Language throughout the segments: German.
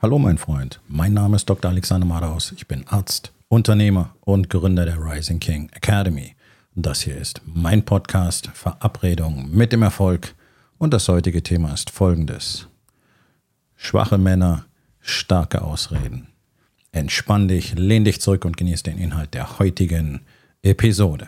Hallo mein Freund, mein Name ist Dr. Alexander Madaus. Ich bin Arzt, Unternehmer und Gründer der Rising King Academy. Das hier ist mein Podcast Verabredung mit dem Erfolg und das heutige Thema ist folgendes. Schwache Männer, starke Ausreden. Entspann dich, lehn dich zurück und genieß den Inhalt der heutigen Episode.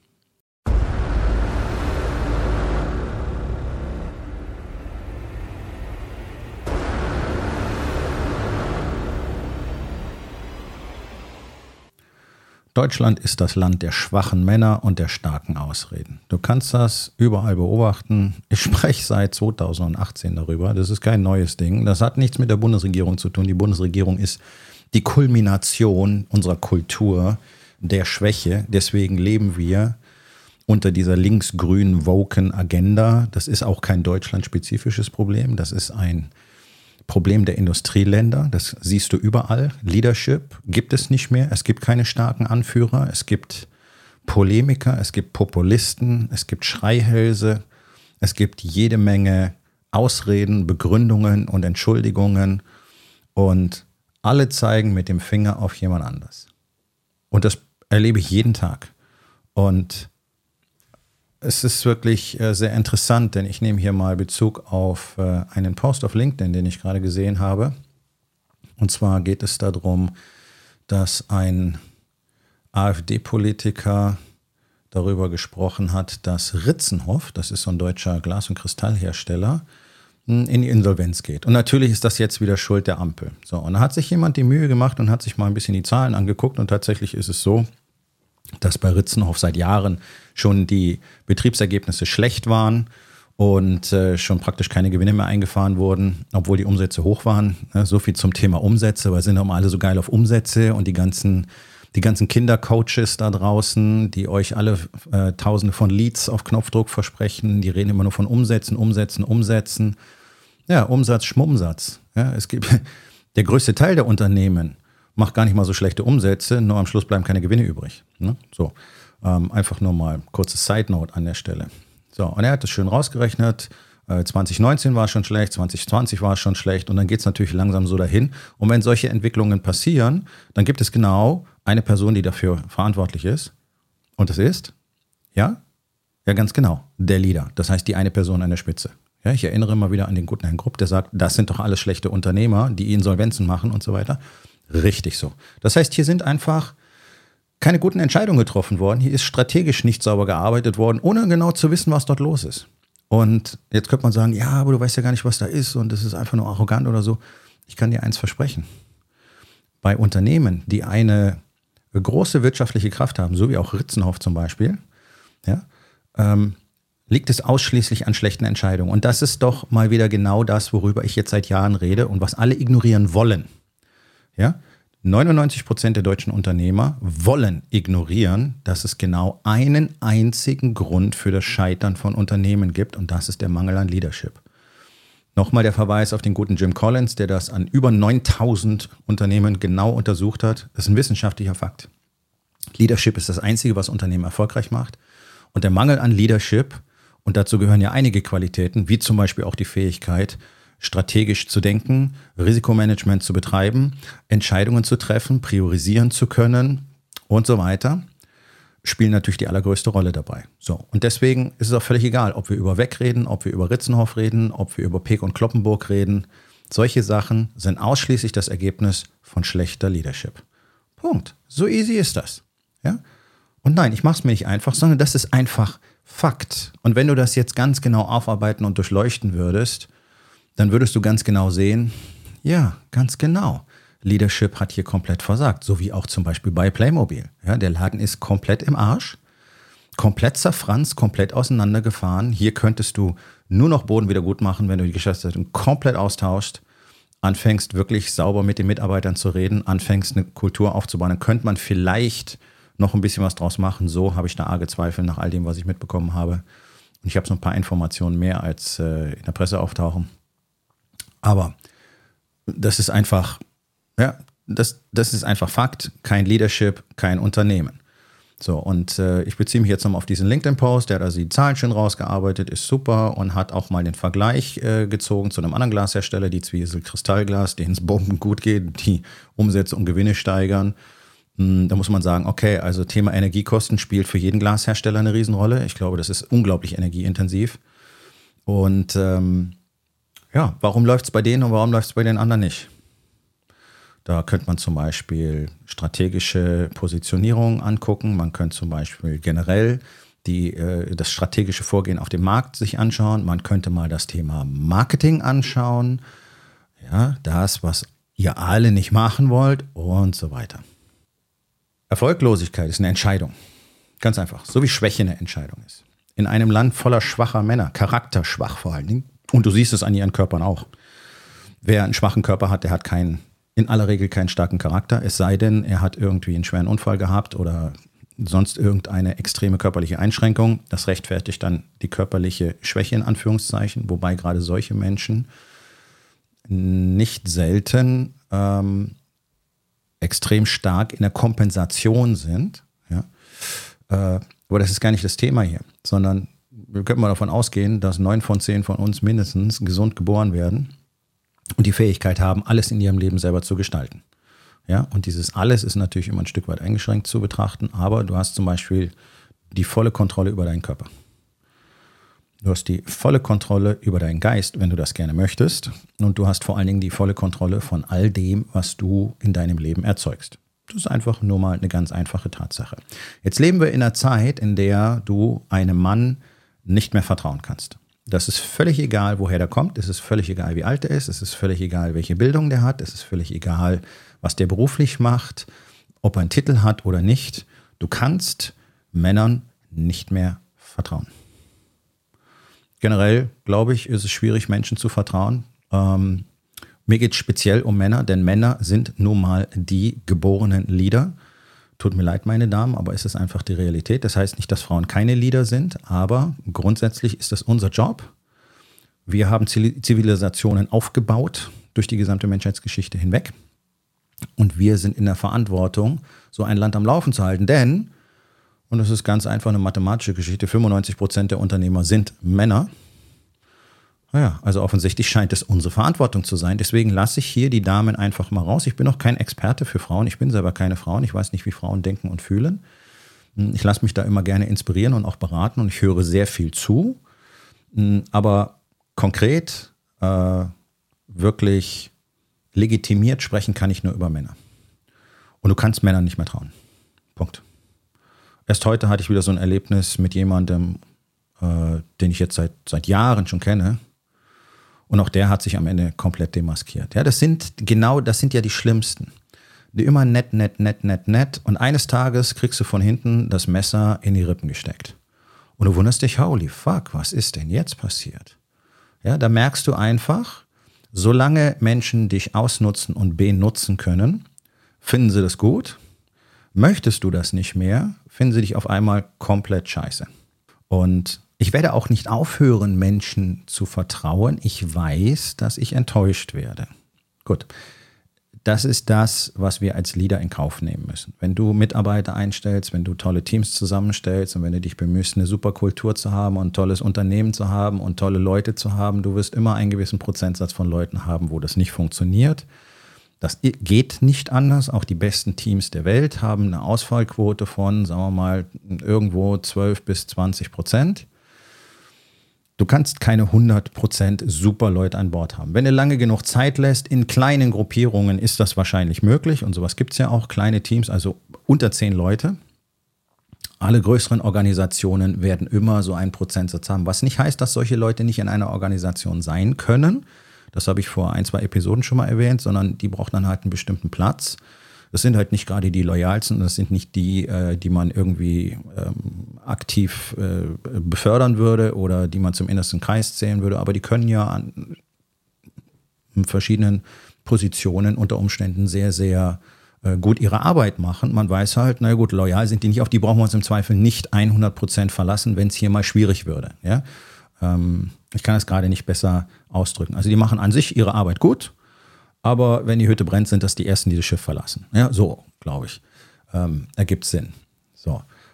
Deutschland ist das Land der schwachen Männer und der starken Ausreden. Du kannst das überall beobachten. Ich spreche seit 2018 darüber. Das ist kein neues Ding. Das hat nichts mit der Bundesregierung zu tun. Die Bundesregierung ist die Kulmination unserer Kultur der Schwäche. Deswegen leben wir unter dieser links-grünen woken Agenda. Das ist auch kein deutschlandspezifisches Problem. Das ist ein Problem der Industrieländer, das siehst du überall. Leadership gibt es nicht mehr. Es gibt keine starken Anführer. Es gibt Polemiker, es gibt Populisten, es gibt Schreihälse. Es gibt jede Menge Ausreden, Begründungen und Entschuldigungen. Und alle zeigen mit dem Finger auf jemand anders. Und das erlebe ich jeden Tag. Und es ist wirklich sehr interessant, denn ich nehme hier mal Bezug auf einen Post auf LinkedIn, den ich gerade gesehen habe. Und zwar geht es darum, dass ein AfD-Politiker darüber gesprochen hat, dass Ritzenhoff, das ist so ein deutscher Glas- und Kristallhersteller, in die Insolvenz geht. Und natürlich ist das jetzt wieder Schuld der Ampel. So, und da hat sich jemand die Mühe gemacht und hat sich mal ein bisschen die Zahlen angeguckt. Und tatsächlich ist es so, dass bei Ritzenhoff seit Jahren schon die Betriebsergebnisse schlecht waren und schon praktisch keine Gewinne mehr eingefahren wurden, obwohl die Umsätze hoch waren. So viel zum Thema Umsätze, weil sind doch mal alle so geil auf Umsätze und die ganzen Kindercoaches da draußen, die euch alle Tausende von Leads auf Knopfdruck versprechen, die reden immer nur von Umsätzen. Ja, Umsatz, Schmumsatz. Ja, es gibt der größte Teil der Unternehmen macht gar nicht mal so schlechte Umsätze, nur am Schluss bleiben keine Gewinne übrig. Ne? So, einfach nur mal kurzes Side-Note an der Stelle. So, und er hat das schön rausgerechnet. 2019 war schon schlecht, 2020 war schon schlecht und dann geht es natürlich langsam so dahin. Und wenn solche Entwicklungen passieren, dann gibt es genau eine Person, die dafür verantwortlich ist. Und das ist, ja, ganz genau, der Leader. Das heißt, die eine Person an der Spitze. Ja, ich erinnere mal wieder an den guten Herrn Grupp, der sagt, das sind doch alles schlechte Unternehmer, die Insolvenzen machen und so weiter. Richtig so. Das heißt, hier sind einfach keine guten Entscheidungen getroffen worden. Hier ist strategisch nicht sauber gearbeitet worden, ohne genau zu wissen, was dort los ist. Und jetzt könnte man sagen, ja, aber du weißt ja gar nicht, was da ist und das ist einfach nur arrogant oder so. Ich kann dir eins versprechen. Bei Unternehmen, die eine große wirtschaftliche Kraft haben, so wie auch Ritzenhoff zum Beispiel, ja, liegt es ausschließlich an schlechten Entscheidungen. Und das ist doch mal wieder genau das, worüber ich jetzt seit Jahren rede und was alle ignorieren wollen. Ja, 99% der deutschen Unternehmer wollen ignorieren, dass es genau einen einzigen Grund für das Scheitern von Unternehmen gibt und das ist der Mangel an Leadership. Nochmal der Verweis auf den guten Jim Collins, der das an über 9000 Unternehmen genau untersucht hat. Das ist ein wissenschaftlicher Fakt. Leadership ist das Einzige, was Unternehmen erfolgreich macht und der Mangel an Leadership, und dazu gehören ja einige Qualitäten, wie zum Beispiel auch die Fähigkeit, strategisch zu denken, Risikomanagement zu betreiben, Entscheidungen zu treffen, priorisieren zu können und so weiter, spielen natürlich die allergrößte Rolle dabei. So, und deswegen ist es auch völlig egal, ob wir über Weck reden, ob wir über Ritzenhoff reden, ob wir über Peek und Kloppenburg reden. Solche Sachen sind ausschließlich das Ergebnis von schlechter Leadership. Punkt. So easy ist das. Ja? Und nein, ich mache es mir nicht einfach, sondern das ist einfach Fakt. Und wenn du das jetzt ganz genau aufarbeiten und durchleuchten würdest, dann würdest du ganz genau sehen, ja, ganz genau. Leadership hat hier komplett versagt, so wie auch zum Beispiel bei Playmobil. Ja, der Laden ist komplett im Arsch, komplett zerfranst, komplett auseinandergefahren. Hier könntest du nur noch Boden wieder gut machen, wenn du die Geschäftsleitung komplett austauschst, anfängst wirklich sauber mit den Mitarbeitern zu reden, anfängst eine Kultur aufzubauen. Dann könnte man vielleicht noch ein bisschen was draus machen. So habe ich da arge Zweifel nach all dem, was ich mitbekommen habe. Und ich habe so ein paar Informationen mehr, als in der Presse auftauchen. Aber das ist einfach, ja, das ist einfach Fakt, kein Leadership, kein Unternehmen. So, und ich beziehe mich jetzt nochmal auf diesen LinkedIn-Post, der hat also die Zahlen schön rausgearbeitet, ist super und hat auch mal den Vergleich gezogen zu einem anderen Glashersteller, die Zwiesel Kristallglas, denen es bomben gut geht, die Umsätze und Gewinne steigern. Da muss man sagen, okay, also Thema Energiekosten spielt für jeden Glashersteller eine Riesenrolle. Ich glaube, das ist unglaublich energieintensiv. Und warum läuft es bei denen und warum läuft es bei den anderen nicht? Da könnte man zum Beispiel strategische Positionierung angucken. Man könnte zum Beispiel generell das strategische Vorgehen auf dem Markt sich anschauen. Man könnte mal das Thema Marketing anschauen. Ja, das, was ihr alle nicht machen wollt und so weiter. Erfolglosigkeit ist eine Entscheidung. Ganz einfach. So wie Schwäche eine Entscheidung ist. In einem Land voller schwacher Männer, charakterschwach vor allen Dingen. Und du siehst es an ihren Körpern auch. Wer einen schwachen Körper hat, der hat in aller Regel keinen starken Charakter, es sei denn, er hat irgendwie einen schweren Unfall gehabt oder sonst irgendeine extreme körperliche Einschränkung. Das rechtfertigt dann die körperliche Schwäche in Anführungszeichen, wobei gerade solche Menschen nicht selten extrem stark in der Kompensation sind. Ja? Aber das ist gar nicht das Thema hier, sondern wir können mal davon ausgehen, dass 9 von 10 von uns mindestens gesund geboren werden und die Fähigkeit haben, alles in ihrem Leben selber zu gestalten. Ja, und dieses alles ist natürlich immer ein Stück weit eingeschränkt zu betrachten, aber du hast zum Beispiel die volle Kontrolle über deinen Körper. Du hast die volle Kontrolle über deinen Geist, wenn du das gerne möchtest. Und du hast vor allen Dingen die volle Kontrolle von all dem, was du in deinem Leben erzeugst. Das ist einfach nur mal eine ganz einfache Tatsache. Jetzt leben wir in einer Zeit, in der du einem Mann nicht mehr vertrauen kannst. Das ist völlig egal, woher der kommt. Es ist völlig egal, wie alt er ist. Es ist völlig egal, welche Bildung der hat. Es ist völlig egal, was der beruflich macht, ob er einen Titel hat oder nicht. Du kannst Männern nicht mehr vertrauen. Generell, glaube ich, ist es schwierig, Menschen zu vertrauen. Mir geht es speziell um Männer, denn Männer sind nun mal die geborenen Leader. Tut mir leid, meine Damen, aber es ist einfach die Realität. Das heißt nicht, dass Frauen keine Leader sind, aber grundsätzlich ist das unser Job. Wir haben Zivilisationen aufgebaut durch die gesamte Menschheitsgeschichte hinweg. Und wir sind in der Verantwortung, so ein Land am Laufen zu halten. Denn, und das ist ganz einfach eine mathematische Geschichte, 95% der Unternehmer sind Männer. Naja, also offensichtlich scheint es unsere Verantwortung zu sein. Deswegen lasse ich hier die Damen einfach mal raus. Ich bin auch kein Experte für Frauen. Ich bin selber keine Frauen. Ich weiß nicht, wie Frauen denken und fühlen. Ich lasse mich da immer gerne inspirieren und auch beraten und ich höre sehr viel zu. Aber konkret, wirklich legitimiert sprechen kann ich nur über Männer. Und du kannst Männern nicht mehr trauen. Punkt. Erst heute hatte ich wieder so ein Erlebnis mit jemandem, den ich jetzt seit Jahren schon kenne. Und auch der hat sich am Ende komplett demaskiert. Ja, das sind ja die Schlimmsten. Die immer nett. Und eines Tages kriegst du von hinten das Messer in die Rippen gesteckt. Und du wunderst dich, holy fuck, was ist denn jetzt passiert? Ja, da merkst du einfach, solange Menschen dich ausnutzen und benutzen können, finden sie das gut. Möchtest du das nicht mehr, finden sie dich auf einmal komplett scheiße. Und ich werde auch nicht aufhören, Menschen zu vertrauen. Ich weiß, dass ich enttäuscht werde. Gut, das ist das, was wir als Leader in Kauf nehmen müssen. Wenn du Mitarbeiter einstellst, wenn du tolle Teams zusammenstellst und wenn du dich bemühst, eine super Kultur zu haben und ein tolles Unternehmen zu haben und tolle Leute zu haben, du wirst immer einen gewissen Prozentsatz von Leuten haben, wo das nicht funktioniert. Das geht nicht anders. Auch die besten Teams der Welt haben eine Ausfallquote von, sagen wir mal, irgendwo 12-20%. Du kannst keine 100% super Leute an Bord haben. Wenn du lange genug Zeit lässt, in kleinen Gruppierungen ist das wahrscheinlich möglich. Und sowas gibt es ja auch, kleine Teams, also unter 10 Leute. Alle größeren Organisationen werden immer so einen Prozentsatz haben. Was nicht heißt, dass solche Leute nicht in einer Organisation sein können. Das habe ich vor 1-2 Episoden schon mal erwähnt, sondern die brauchen dann halt einen bestimmten Platz. Das sind halt nicht gerade die loyalsten, das sind nicht die, die man irgendwie aktiv befördern würde oder die man zum innersten Kreis zählen würde, aber die können ja an verschiedenen Positionen unter Umständen sehr, sehr gut ihre Arbeit machen. Man weiß halt, na gut, loyal sind die nicht, auf die brauchen wir uns im Zweifel nicht 100% verlassen, wenn es hier mal schwierig würde. Ja? Ich kann es gerade nicht besser ausdrücken. Also die machen an sich ihre Arbeit gut, aber wenn die Hütte brennt, sind das die Ersten, die das Schiff verlassen. Ja, so, glaube ich. Ergibt Sinn. So.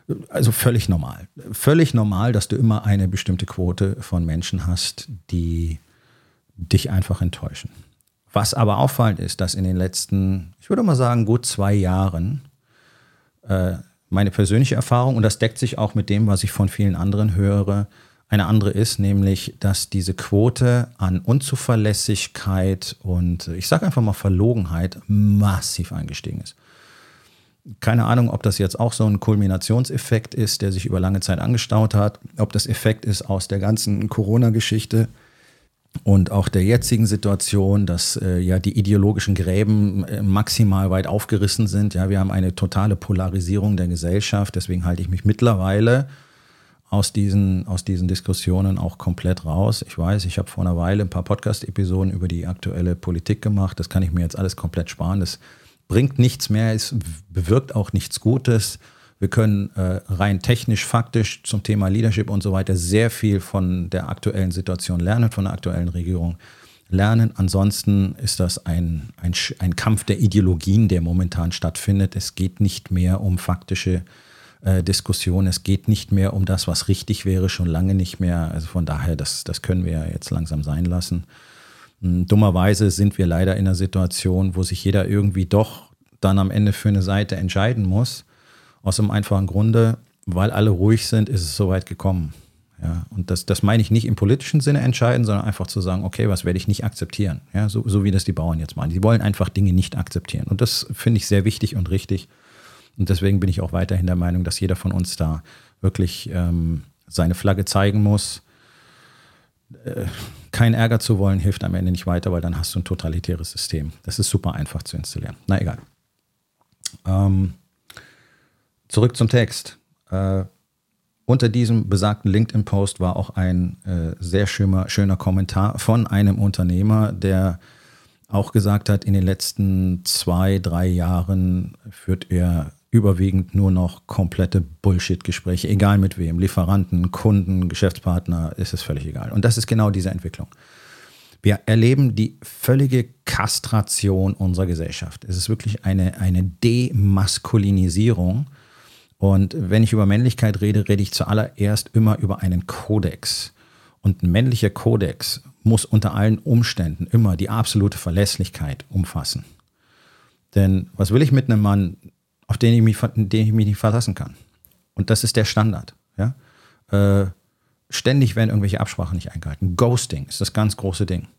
Also völlig normal. Völlig normal, dass du immer eine bestimmte Quote von Menschen hast, die dich einfach enttäuschen. Was aber auffallend ist, dass in den letzten, ich würde mal sagen, gut 2 Jahren meine persönliche Erfahrung, und das deckt sich auch mit dem, was ich von vielen anderen höre, eine andere ist, nämlich, dass diese Quote an Unzuverlässigkeit und ich sage einfach mal Verlogenheit massiv angestiegen ist. Keine Ahnung, ob das jetzt auch so ein Kulminationseffekt ist, der sich über lange Zeit angestaut hat, ob das Effekt ist aus der ganzen Corona-Geschichte und auch der jetzigen Situation, dass ja die ideologischen Gräben maximal weit aufgerissen sind. Ja, wir haben eine totale Polarisierung der Gesellschaft, deswegen halte ich mich mittlerweile aus diesen Diskussionen auch komplett raus. Ich weiß, ich habe vor einer Weile ein paar Podcast-Episoden über die aktuelle Politik gemacht. Das kann ich mir jetzt alles komplett sparen. Das bringt nichts mehr, es bewirkt auch nichts Gutes. Wir können rein technisch, faktisch zum Thema Leadership und so weiter sehr viel von der aktuellen Situation lernen, von der aktuellen Regierung lernen. Ansonsten ist das ein Kampf der Ideologien, der momentan stattfindet. Es geht nicht mehr um faktische Diskussion. Es geht nicht mehr um das, was richtig wäre, schon lange nicht mehr. Also von daher, das können wir ja jetzt langsam sein lassen. Dummerweise sind wir leider in einer Situation, wo sich jeder irgendwie doch dann am Ende für eine Seite entscheiden muss. Aus einem einfachen Grunde, weil alle ruhig sind, ist es so weit gekommen. Ja, und das meine ich nicht im politischen Sinne entscheiden, sondern einfach zu sagen, okay, was werde ich nicht akzeptieren? Ja, so wie das die Bauern jetzt meinen. Die wollen einfach Dinge nicht akzeptieren. Und das finde ich sehr wichtig und richtig. Und deswegen bin ich auch weiterhin der Meinung, dass jeder von uns da wirklich seine Flagge zeigen muss. Keinen Ärger zu wollen, hilft am Ende nicht weiter, weil dann hast du ein totalitäres System. Das ist super einfach zu installieren. Na egal. Zurück zum Text. Unter diesem besagten LinkedIn-Post war auch ein sehr schöner Kommentar von einem Unternehmer, der auch gesagt hat, in den letzten 2-3 Jahren führt er überwiegend nur noch komplette Bullshit-Gespräche, egal mit wem, Lieferanten, Kunden, Geschäftspartner, ist es völlig egal. Und das ist genau diese Entwicklung. Wir erleben die völlige Kastration unserer Gesellschaft. Es ist wirklich eine Demaskulinisierung. Und wenn ich über Männlichkeit rede, rede ich zuallererst immer über einen Kodex. Und ein männlicher Kodex muss unter allen Umständen immer die absolute Verlässlichkeit umfassen. Denn was will ich mit einem Mann, auf den ich mich nicht verlassen kann? Und das ist der Standard. Ja? Ständig werden irgendwelche Absprachen nicht eingehalten. Ghosting ist das ganz große Ding.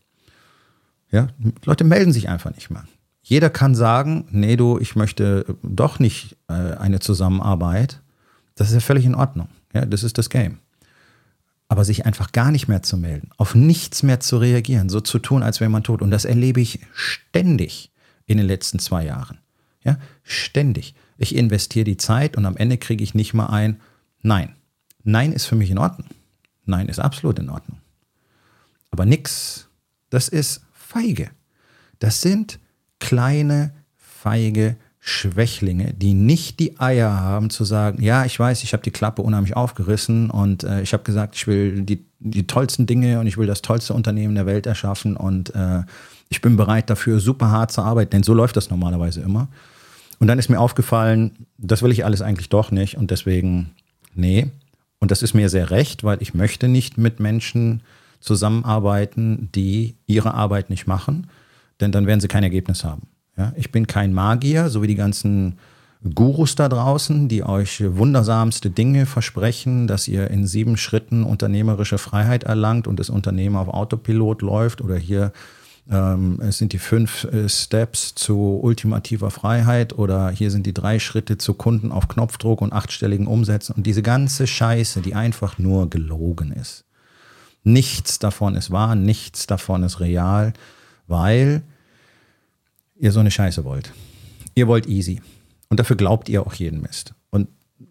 Ja? Leute melden sich einfach nicht mehr. Jeder kann sagen, nee du, ich möchte doch nicht eine Zusammenarbeit. Das ist ja völlig in Ordnung. Ja? Das ist das Game. Aber sich einfach gar nicht mehr zu melden, auf nichts mehr zu reagieren, so zu tun, als wäre man tot. Und das erlebe ich ständig in den letzten 2 Jahren. Ja, ständig. Ich investiere die Zeit und am Ende kriege ich nicht mal ein Nein. Nein ist für mich in Ordnung. Nein ist absolut in Ordnung. Aber nix, das ist feige. Das sind kleine, feige Schwächlinge, die nicht die Eier haben zu sagen, ja, ich weiß, ich habe die Klappe unheimlich aufgerissen und ich habe gesagt, ich will die tollsten Dinge und ich will das tollste Unternehmen der Welt erschaffen und ich bin bereit dafür, super hart zu arbeiten, denn so läuft das normalerweise immer. Und dann ist mir aufgefallen, das will ich alles eigentlich doch nicht und deswegen, nee. Und das ist mir sehr recht, weil ich möchte nicht mit Menschen zusammenarbeiten, die ihre Arbeit nicht machen, denn dann werden sie kein Ergebnis haben. Ja, ich bin kein Magier, so wie die ganzen Gurus da draußen, die euch wundersamste Dinge versprechen, dass ihr in 7 Schritten unternehmerische Freiheit erlangt und das Unternehmen auf Autopilot läuft oder hier es sind die 5 Steps zu ultimativer Freiheit oder hier sind die 3 Schritte zu Kunden auf Knopfdruck und 8-stelligen Umsätzen und diese ganze Scheiße, die einfach nur gelogen ist. Nichts davon ist wahr, nichts davon ist real, weil ihr so eine Scheiße wollt. Ihr wollt easy. Und dafür glaubt ihr auch jeden Mist. Und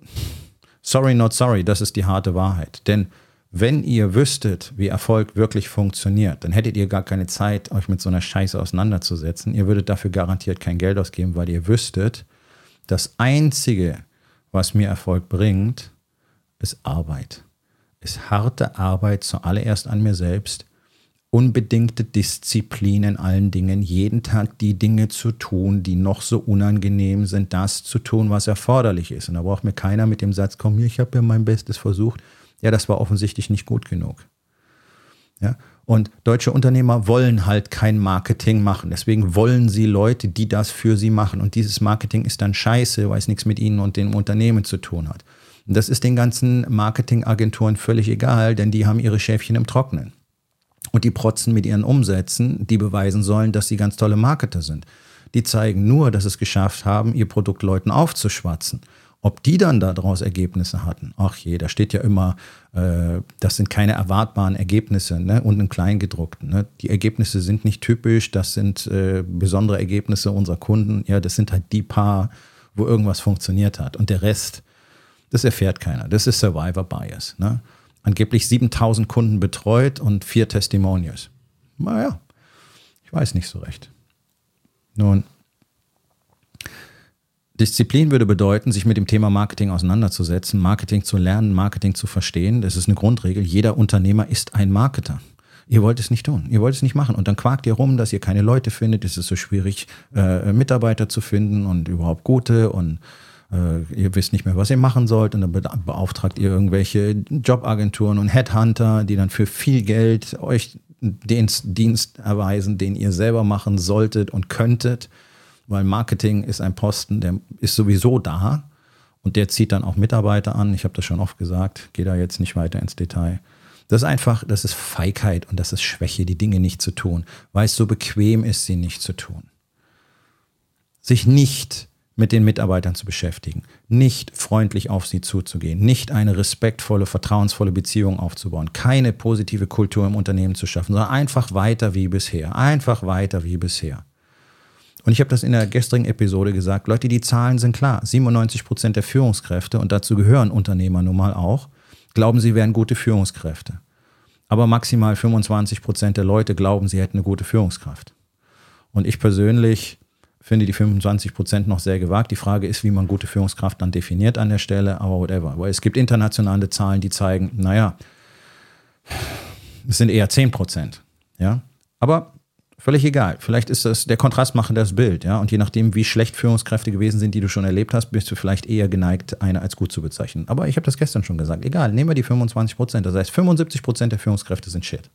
sorry, not sorry, das ist die harte Wahrheit. Denn wenn ihr wüsstet, wie Erfolg wirklich funktioniert, dann hättet ihr gar keine Zeit, euch mit so einer Scheiße auseinanderzusetzen. Ihr würdet dafür garantiert kein Geld ausgeben, weil ihr wüsstet, das Einzige, was mir Erfolg bringt, ist Arbeit. Ist harte Arbeit zuallererst an mir selbst, unbedingte Disziplin in allen Dingen, jeden Tag die Dinge zu tun, die noch so unangenehm sind, das zu tun, was erforderlich ist. Und da braucht mir keiner mit dem Satz kommen, ich habe ja mein Bestes versucht. Ja, das war offensichtlich nicht gut genug. Ja? Und deutsche Unternehmer wollen halt kein Marketing machen. Deswegen wollen sie Leute, die das für sie machen. Und dieses Marketing ist dann scheiße, weil es nichts mit ihnen und dem Unternehmen zu tun hat. Und das ist den ganzen Marketingagenturen völlig egal, denn die haben ihre Schäfchen im Trockenen. Und die protzen mit ihren Umsätzen, die beweisen sollen, dass sie ganz tolle Marketer sind. Die zeigen nur, dass sie es geschafft haben, ihr Produkt Leuten aufzuschwatzen. Ob die dann daraus Ergebnisse hatten, ach je, da steht ja immer, das sind keine erwartbaren Ergebnisse, ne? Und im Kleingedruckten. Ne? Die Ergebnisse sind nicht typisch, das sind besondere Ergebnisse unserer Kunden. Ja, das sind halt die paar, wo irgendwas funktioniert hat. Und der Rest, das erfährt keiner. Das ist Survivor Bias. Ne? Angeblich 7.000 Kunden betreut und 4 Testimonials. Naja, ich weiß nicht so recht. Nun, Disziplin würde bedeuten, sich mit dem Thema Marketing auseinanderzusetzen, Marketing zu lernen, Marketing zu verstehen. Das ist eine Grundregel. Jeder Unternehmer ist ein Marketer. Ihr wollt es nicht tun, ihr wollt es nicht machen. Und dann quakt ihr rum, dass ihr keine Leute findet. Es ist so schwierig, Mitarbeiter zu finden und überhaupt gute. Und ihr wisst nicht mehr, was ihr machen sollt. Und dann beauftragt ihr irgendwelche Jobagenturen und Headhunter, die dann für viel Geld euch den Dienst erweisen, den ihr selber machen solltet und könntet. Weil Marketing ist ein Posten, der ist sowieso da und der zieht dann auch Mitarbeiter an. Ich habe das schon oft gesagt, gehe da jetzt nicht weiter ins Detail. Das ist einfach, das ist Feigheit und das ist Schwäche, die Dinge nicht zu tun, weil es so bequem ist, sie nicht zu tun. Sich nicht mit den Mitarbeitern zu beschäftigen, nicht freundlich auf sie zuzugehen, nicht eine respektvolle, vertrauensvolle Beziehung aufzubauen, keine positive Kultur im Unternehmen zu schaffen, sondern einfach weiter wie bisher, einfach weiter wie bisher. Und ich habe das in der gestrigen Episode gesagt, Leute, die Zahlen sind klar. 97% der Führungskräfte, und dazu gehören Unternehmer nun mal auch, glauben, sie wären gute Führungskräfte. Aber maximal 25% der Leute glauben, sie hätten eine gute Führungskraft. Und ich persönlich finde die 25% noch sehr gewagt. Die Frage ist, wie man gute Führungskraft dann definiert an der Stelle, aber whatever. Weil es gibt internationale Zahlen, die zeigen, naja, es sind eher 10%. Ja? Aber völlig egal. Vielleicht ist das, der Kontrast macht das Bild, ja. Und je nachdem, wie schlecht Führungskräfte gewesen sind, die du schon erlebt hast, bist du vielleicht eher geneigt, eine als gut zu bezeichnen. Aber ich habe das gestern schon gesagt. Egal, nehmen wir die 25%. Das heißt, 75% der Führungskräfte sind Shit.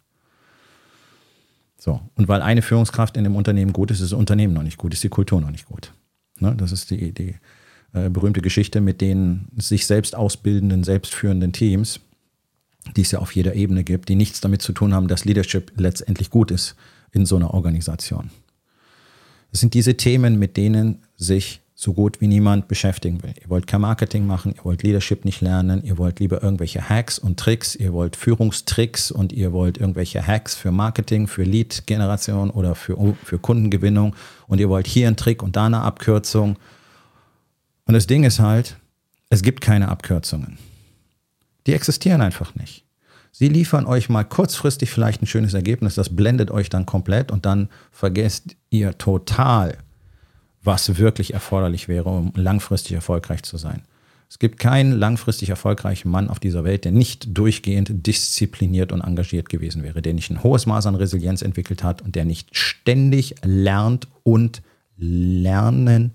So. Und weil eine Führungskraft in dem Unternehmen gut ist, ist das Unternehmen noch nicht gut, ist die Kultur noch nicht gut. Ne? Das ist die berühmte Geschichte mit den sich selbst ausbildenden, selbstführenden Teams, die es ja auf jeder Ebene gibt, die nichts damit zu tun haben, dass Leadership letztendlich gut ist in so einer Organisation. Das sind diese Themen, mit denen sich so gut wie niemand beschäftigen will. Ihr wollt kein Marketing machen, ihr wollt Leadership nicht lernen, ihr wollt lieber irgendwelche Hacks und Tricks, ihr wollt Führungstricks und ihr wollt irgendwelche Hacks für Marketing, für Lead-Generation oder für Kundengewinnung und ihr wollt hier einen Trick und da eine Abkürzung. Und das Ding ist halt, es gibt keine Abkürzungen. Die existieren einfach nicht. Sie liefern euch mal kurzfristig vielleicht ein schönes Ergebnis, das blendet euch dann komplett und dann vergesst ihr total, was wirklich erforderlich wäre, um langfristig erfolgreich zu sein. Es gibt keinen langfristig erfolgreichen Mann auf dieser Welt, der nicht durchgehend diszipliniert und engagiert gewesen wäre, der nicht ein hohes Maß an Resilienz entwickelt hat und der nicht ständig lernt und lernen,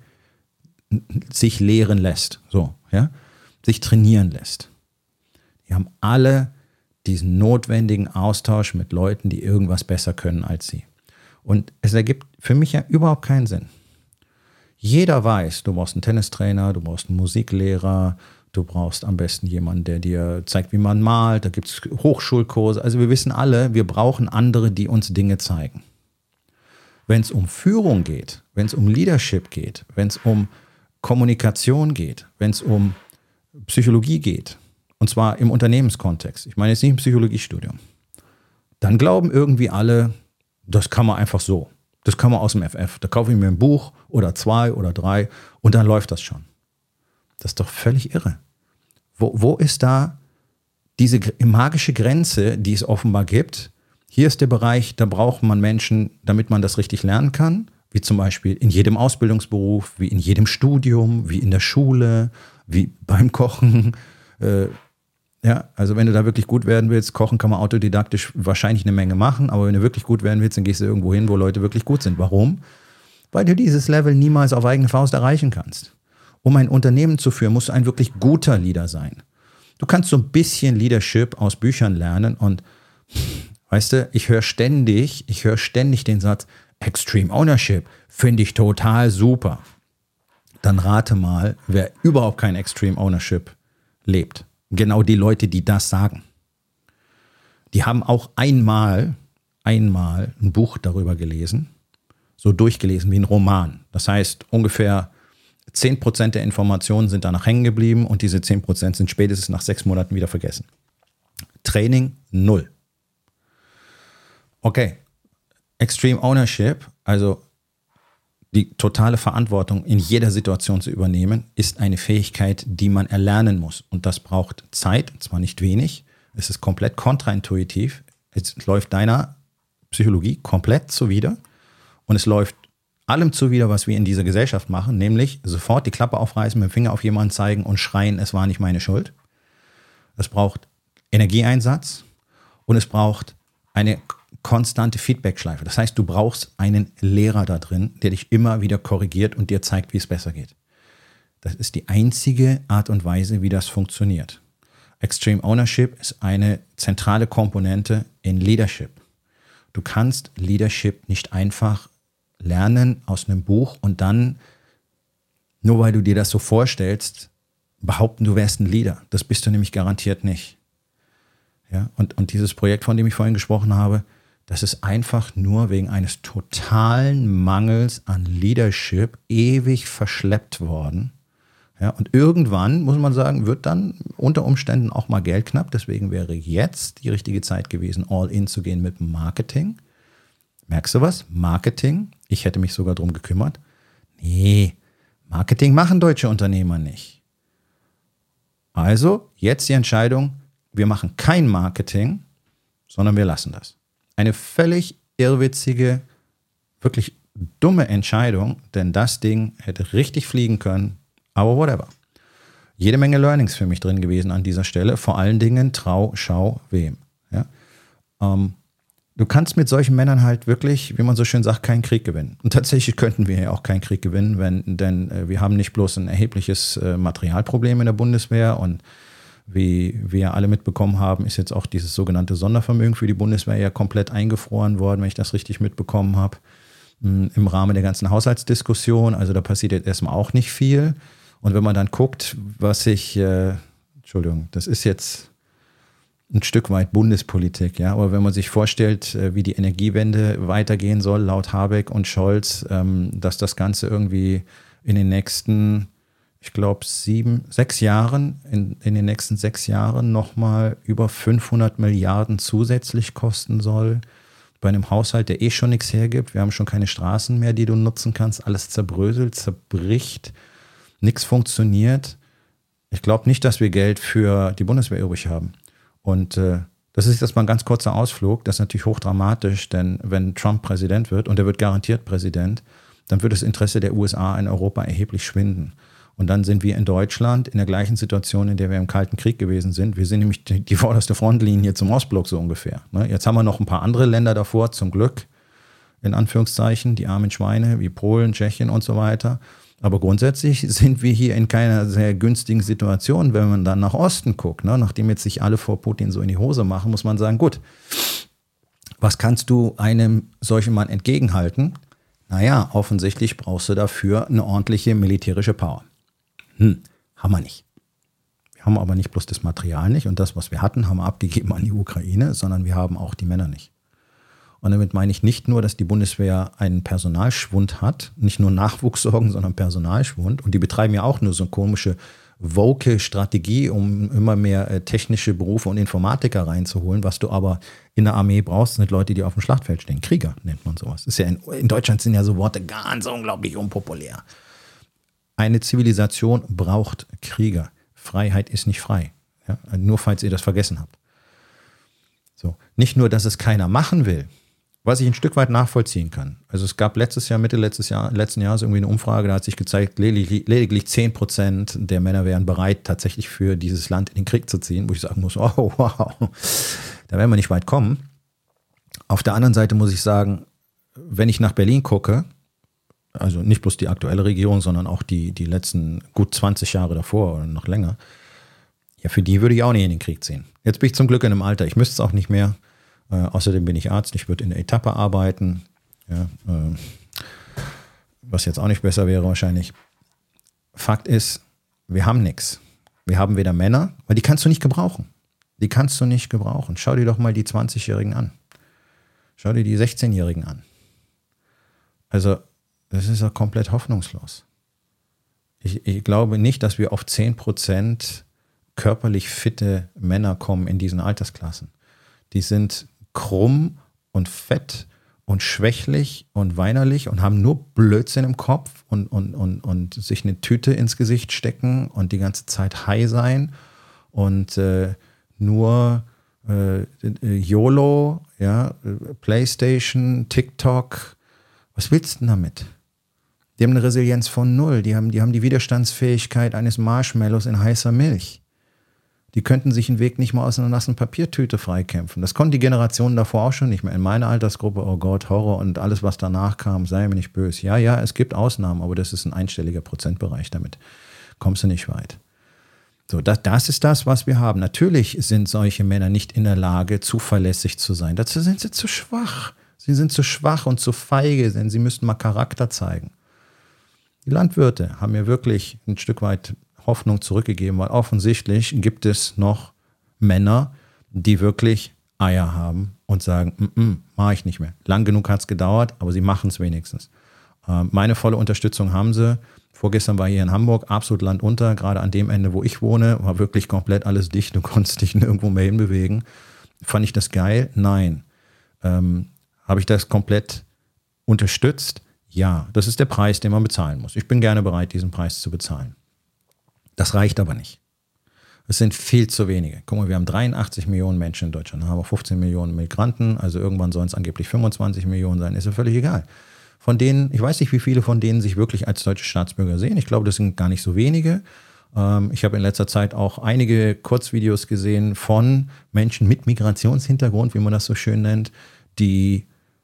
sich lehren lässt, so, ja, sich trainieren lässt. Die haben alle diesen notwendigen Austausch mit Leuten, die irgendwas besser können als sie. Und es ergibt für mich ja überhaupt keinen Sinn. Jeder weiß, du brauchst einen Tennistrainer, du brauchst einen Musiklehrer, du brauchst am besten jemanden, der dir zeigt, wie man malt, da gibt es Hochschulkurse. Also wir wissen alle, wir brauchen andere, die uns Dinge zeigen. Wenn es um Führung geht, wenn es um Leadership geht, wenn es um Kommunikation geht, wenn es um Psychologie geht, und zwar im Unternehmenskontext. Ich meine jetzt nicht im Psychologiestudium. Dann glauben irgendwie alle, das kann man einfach so. Das kann man aus dem FF. Da kaufe ich mir ein Buch oder 2 oder 3 und dann läuft das schon. Das ist doch völlig irre. Wo ist da diese magische Grenze, die es offenbar gibt? Hier ist der Bereich, da braucht man Menschen, damit man das richtig lernen kann. Wie zum Beispiel in jedem Ausbildungsberuf, wie in jedem Studium, wie in der Schule, wie beim Kochen, Ja, also wenn du da wirklich gut werden willst, kochen kann man autodidaktisch wahrscheinlich eine Menge machen, aber wenn du wirklich gut werden willst, dann gehst du irgendwo hin, wo Leute wirklich gut sind. Warum? Weil du dieses Level niemals auf eigene Faust erreichen kannst. Um ein Unternehmen zu führen, musst du ein wirklich guter Leader sein. Du kannst so ein bisschen Leadership aus Büchern lernen und weißt du, ich höre ständig den Satz, Extreme Ownership finde ich total super. Dann rate mal, wer überhaupt kein Extreme Ownership lebt. Genau die Leute, die das sagen. Die haben auch einmal ein Buch darüber gelesen, so durchgelesen wie ein Roman. Das heißt, ungefähr 10% der Informationen sind danach hängen geblieben und diese 10% sind spätestens nach 6 Monaten wieder vergessen. Training 0. Okay, Extreme Ownership, also die totale Verantwortung in jeder Situation zu übernehmen, ist eine Fähigkeit, die man erlernen muss. Und das braucht Zeit, zwar nicht wenig, es ist komplett kontraintuitiv, es läuft deiner Psychologie komplett zuwider und es läuft allem zuwider, was wir in dieser Gesellschaft machen, nämlich sofort die Klappe aufreißen, mit dem Finger auf jemanden zeigen und schreien, es war nicht meine Schuld. Es braucht Energieeinsatz und es braucht eine konstante Feedback-Schleife. Das heißt, du brauchst einen Lehrer da drin, der dich immer wieder korrigiert und dir zeigt, wie es besser geht. Das ist die einzige Art und Weise, wie das funktioniert. Extreme Ownership ist eine zentrale Komponente in Leadership. Du kannst Leadership nicht einfach lernen aus einem Buch und dann, nur weil du dir das so vorstellst, behaupten, du wärst ein Leader. Das bist du nämlich garantiert nicht. Ja, und dieses Projekt, von dem ich vorhin gesprochen habe, das ist einfach nur wegen eines totalen Mangels an Leadership ewig verschleppt worden. Ja, und irgendwann, muss man sagen, wird dann unter Umständen auch mal Geld knapp. Deswegen wäre jetzt die richtige Zeit gewesen, all in zu gehen mit dem Marketing. Merkst du was? Marketing, ich hätte mich sogar drum gekümmert. Nee, Marketing machen deutsche Unternehmer nicht. Also jetzt die Entscheidung, wir machen kein Marketing, sondern wir lassen das. Eine völlig irrwitzige, wirklich dumme Entscheidung, denn das Ding hätte richtig fliegen können, aber whatever. Jede Menge Learnings für mich drin gewesen an dieser Stelle, vor allen Dingen trau, schau, wem. Ja? Du kannst mit solchen Männern halt wirklich, wie man so schön sagt, keinen Krieg gewinnen. Und tatsächlich könnten wir ja auch keinen Krieg gewinnen, denn wir haben nicht bloß ein erhebliches Materialproblem in der Bundeswehr und wie wir alle mitbekommen haben, ist jetzt auch dieses sogenannte Sondervermögen für die Bundeswehr ja komplett eingefroren worden, wenn ich das richtig mitbekommen habe, im Rahmen der ganzen Haushaltsdiskussion. Also da passiert jetzt erstmal auch nicht viel. Und wenn man dann guckt, das ist jetzt ein Stück weit Bundespolitik, ja, aber wenn man sich vorstellt, wie die Energiewende weitergehen soll, laut Habeck und Scholz, dass das Ganze irgendwie in den nächsten, ich glaube, 6 Jahren, in den nächsten 6 Jahren nochmal über 500 Milliarden zusätzlich kosten soll. Bei einem Haushalt, der schon nichts hergibt. Wir haben schon keine Straßen mehr, die du nutzen kannst. Alles zerbröselt, zerbricht. Nichts funktioniert. Ich glaube nicht, dass wir Geld für die Bundeswehr übrig haben. Und das ist jetzt mal ein ganz kurzer Ausflug. Das ist natürlich hochdramatisch, denn wenn Trump Präsident wird, und er wird garantiert Präsident, dann wird das Interesse der USA in Europa erheblich schwinden. Und dann sind wir in Deutschland in der gleichen Situation, in der wir im Kalten Krieg gewesen sind. Wir sind nämlich die vorderste Frontlinie zum Ostblock so ungefähr. Jetzt haben wir noch ein paar andere Länder davor, zum Glück, in Anführungszeichen, die armen Schweine wie Polen, Tschechien und so weiter. Aber grundsätzlich sind wir hier in keiner sehr günstigen Situation, wenn man dann nach Osten guckt. Nachdem jetzt sich alle vor Putin so in die Hose machen, muss man sagen, gut, was kannst du einem solchen Mann entgegenhalten? Naja, offensichtlich brauchst du dafür eine ordentliche militärische Power. Haben wir nicht. Wir haben aber nicht bloß das Material nicht und das, was wir hatten, haben wir abgegeben an die Ukraine, sondern wir haben auch die Männer nicht. Und damit meine ich nicht nur, dass die Bundeswehr einen Personalschwund hat, nicht nur Nachwuchssorgen, sondern Personalschwund. Und die betreiben ja auch nur so eine komische Woke-Strategie, um immer mehr technische Berufe und Informatiker reinzuholen. Was du aber in der Armee brauchst, sind Leute, die auf dem Schlachtfeld stehen. Krieger nennt man sowas. Ist ja in Deutschland sind ja so Worte ganz unglaublich unpopulär. Eine Zivilisation braucht Krieger. Freiheit ist nicht frei. Ja? Nur falls ihr das vergessen habt. So. Nicht nur, dass es keiner machen will, Was ich ein Stück weit nachvollziehen kann. Also es gab Mitte letzten Jahres irgendwie eine Umfrage, da hat sich gezeigt, lediglich 10% der Männer wären bereit, tatsächlich für dieses Land in den Krieg zu ziehen, wo ich sagen muss, oh wow, da werden wir nicht weit kommen. Auf der anderen Seite muss ich sagen, wenn ich nach Berlin gucke, also nicht bloß die aktuelle Regierung, sondern auch die letzten gut 20 Jahre davor oder noch länger, ja, für die würde ich auch nicht in den Krieg ziehen. Jetzt bin ich zum Glück in einem Alter, ich müsste es auch nicht mehr. Außerdem bin ich Arzt, ich würde in der Etappe arbeiten, ja, was jetzt auch nicht besser wäre wahrscheinlich. Fakt ist, wir haben nichts. Wir haben weder Männer, weil die kannst du nicht gebrauchen. Die kannst du nicht gebrauchen. Schau dir doch mal die 20-Jährigen an. Schau dir die 16-Jährigen an. Also, das ist ja komplett hoffnungslos. Ich glaube nicht, dass wir auf 10% körperlich fitte Männer kommen in diesen Altersklassen. Die sind krumm und fett und schwächlich und weinerlich und haben nur Blödsinn im Kopf und sich eine Tüte ins Gesicht stecken und die ganze Zeit high sein und nur YOLO, ja, PlayStation, TikTok. Was willst du denn damit? Die haben eine Resilienz von 0. Die haben die Widerstandsfähigkeit eines Marshmallows in heißer Milch. Die könnten sich einen Weg nicht mal aus einer nassen Papiertüte freikämpfen. Das konnten die Generationen davor auch schon nicht mehr. In meiner Altersgruppe, oh Gott, Horror und alles, was danach kam, sei mir nicht böse. Ja, es gibt Ausnahmen, aber das ist ein einstelliger Prozentbereich. Damit kommst du nicht weit. So, das ist das, was wir haben. Natürlich sind solche Männer nicht in der Lage, zuverlässig zu sein. Dazu sind sie zu schwach. Sie sind zu schwach und zu feige, denn sie müssten mal Charakter zeigen. Die Landwirte haben mir wirklich ein Stück weit Hoffnung zurückgegeben, weil offensichtlich gibt es noch Männer, die wirklich Eier haben und sagen, mache ich nicht mehr. Lang genug hat es gedauert, aber sie machen es wenigstens. Meine volle Unterstützung haben sie. Vorgestern war hier in Hamburg absolut landunter, gerade an dem Ende, wo ich wohne, war wirklich komplett alles dicht, du konntest dich nirgendwo mehr hinbewegen. Fand ich das geil? Nein. Habe ich das komplett unterstützt? Ja, das ist der Preis, den man bezahlen muss. Ich bin gerne bereit, diesen Preis zu bezahlen. Das reicht aber nicht. Es sind viel zu wenige. Guck mal, wir haben 83 Millionen Menschen in Deutschland, haben wir 15 Millionen Migranten, also irgendwann sollen es angeblich 25 Millionen sein, ist ja völlig egal. Von denen, ich weiß nicht, wie viele von denen sich wirklich als deutsche Staatsbürger sehen. Ich glaube, das sind gar nicht so wenige. Ich habe in letzter Zeit auch einige Kurzvideos gesehen von Menschen mit Migrationshintergrund, wie man das so schön nennt, die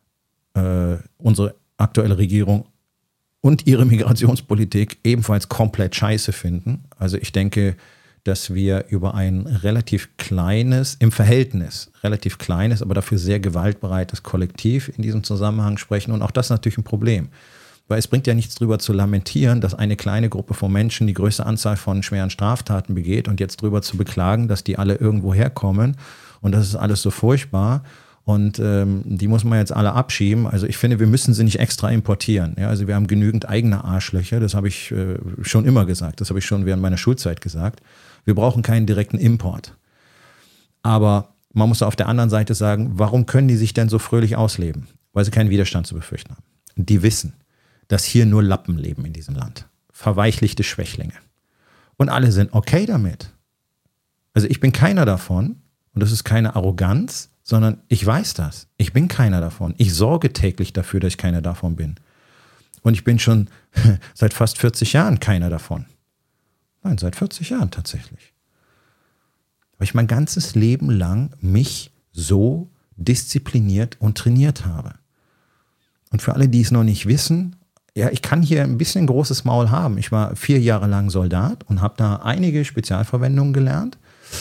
unsere aktuelle Regierung und ihre Migrationspolitik ebenfalls komplett scheiße finden. Also ich denke, dass wir über ein relativ kleines, im Verhältnis relativ kleines, aber dafür sehr gewaltbereites Kollektiv in diesem Zusammenhang sprechen. Und auch das ist natürlich ein Problem. Weil es bringt ja nichts drüber zu lamentieren, dass eine kleine Gruppe von Menschen die größte Anzahl von schweren Straftaten begeht und jetzt drüber zu beklagen, dass die alle irgendwo herkommen und das ist alles so furchtbar. Und die muss man jetzt alle abschieben. Also ich finde, wir müssen sie nicht extra importieren. Ja, also wir haben genügend eigene Arschlöcher. Das habe ich schon immer gesagt. Das habe ich schon während meiner Schulzeit gesagt. Wir brauchen keinen direkten Import. Aber man muss auf der anderen Seite sagen, warum können die sich denn so fröhlich ausleben? Weil sie keinen Widerstand zu befürchten haben. Und die wissen, dass hier nur Lappen leben in diesem Land. Verweichlichte Schwächlinge. Und alle sind okay damit. Also ich bin keiner davon. Und das ist keine Arroganz, sondern ich weiß das. Ich bin keiner davon. Ich sorge täglich dafür, dass ich keiner davon bin. Und ich bin schon seit fast 40 Jahren keiner davon. Nein, seit 40 Jahren tatsächlich. Weil ich mein ganzes Leben lang mich so diszipliniert und trainiert habe. Und für alle, die es noch nicht wissen, ja, ich kann hier ein bisschen großes Maul haben. Ich war 4 Jahre lang Soldat und habe da einige Spezialverwendungen gelernt.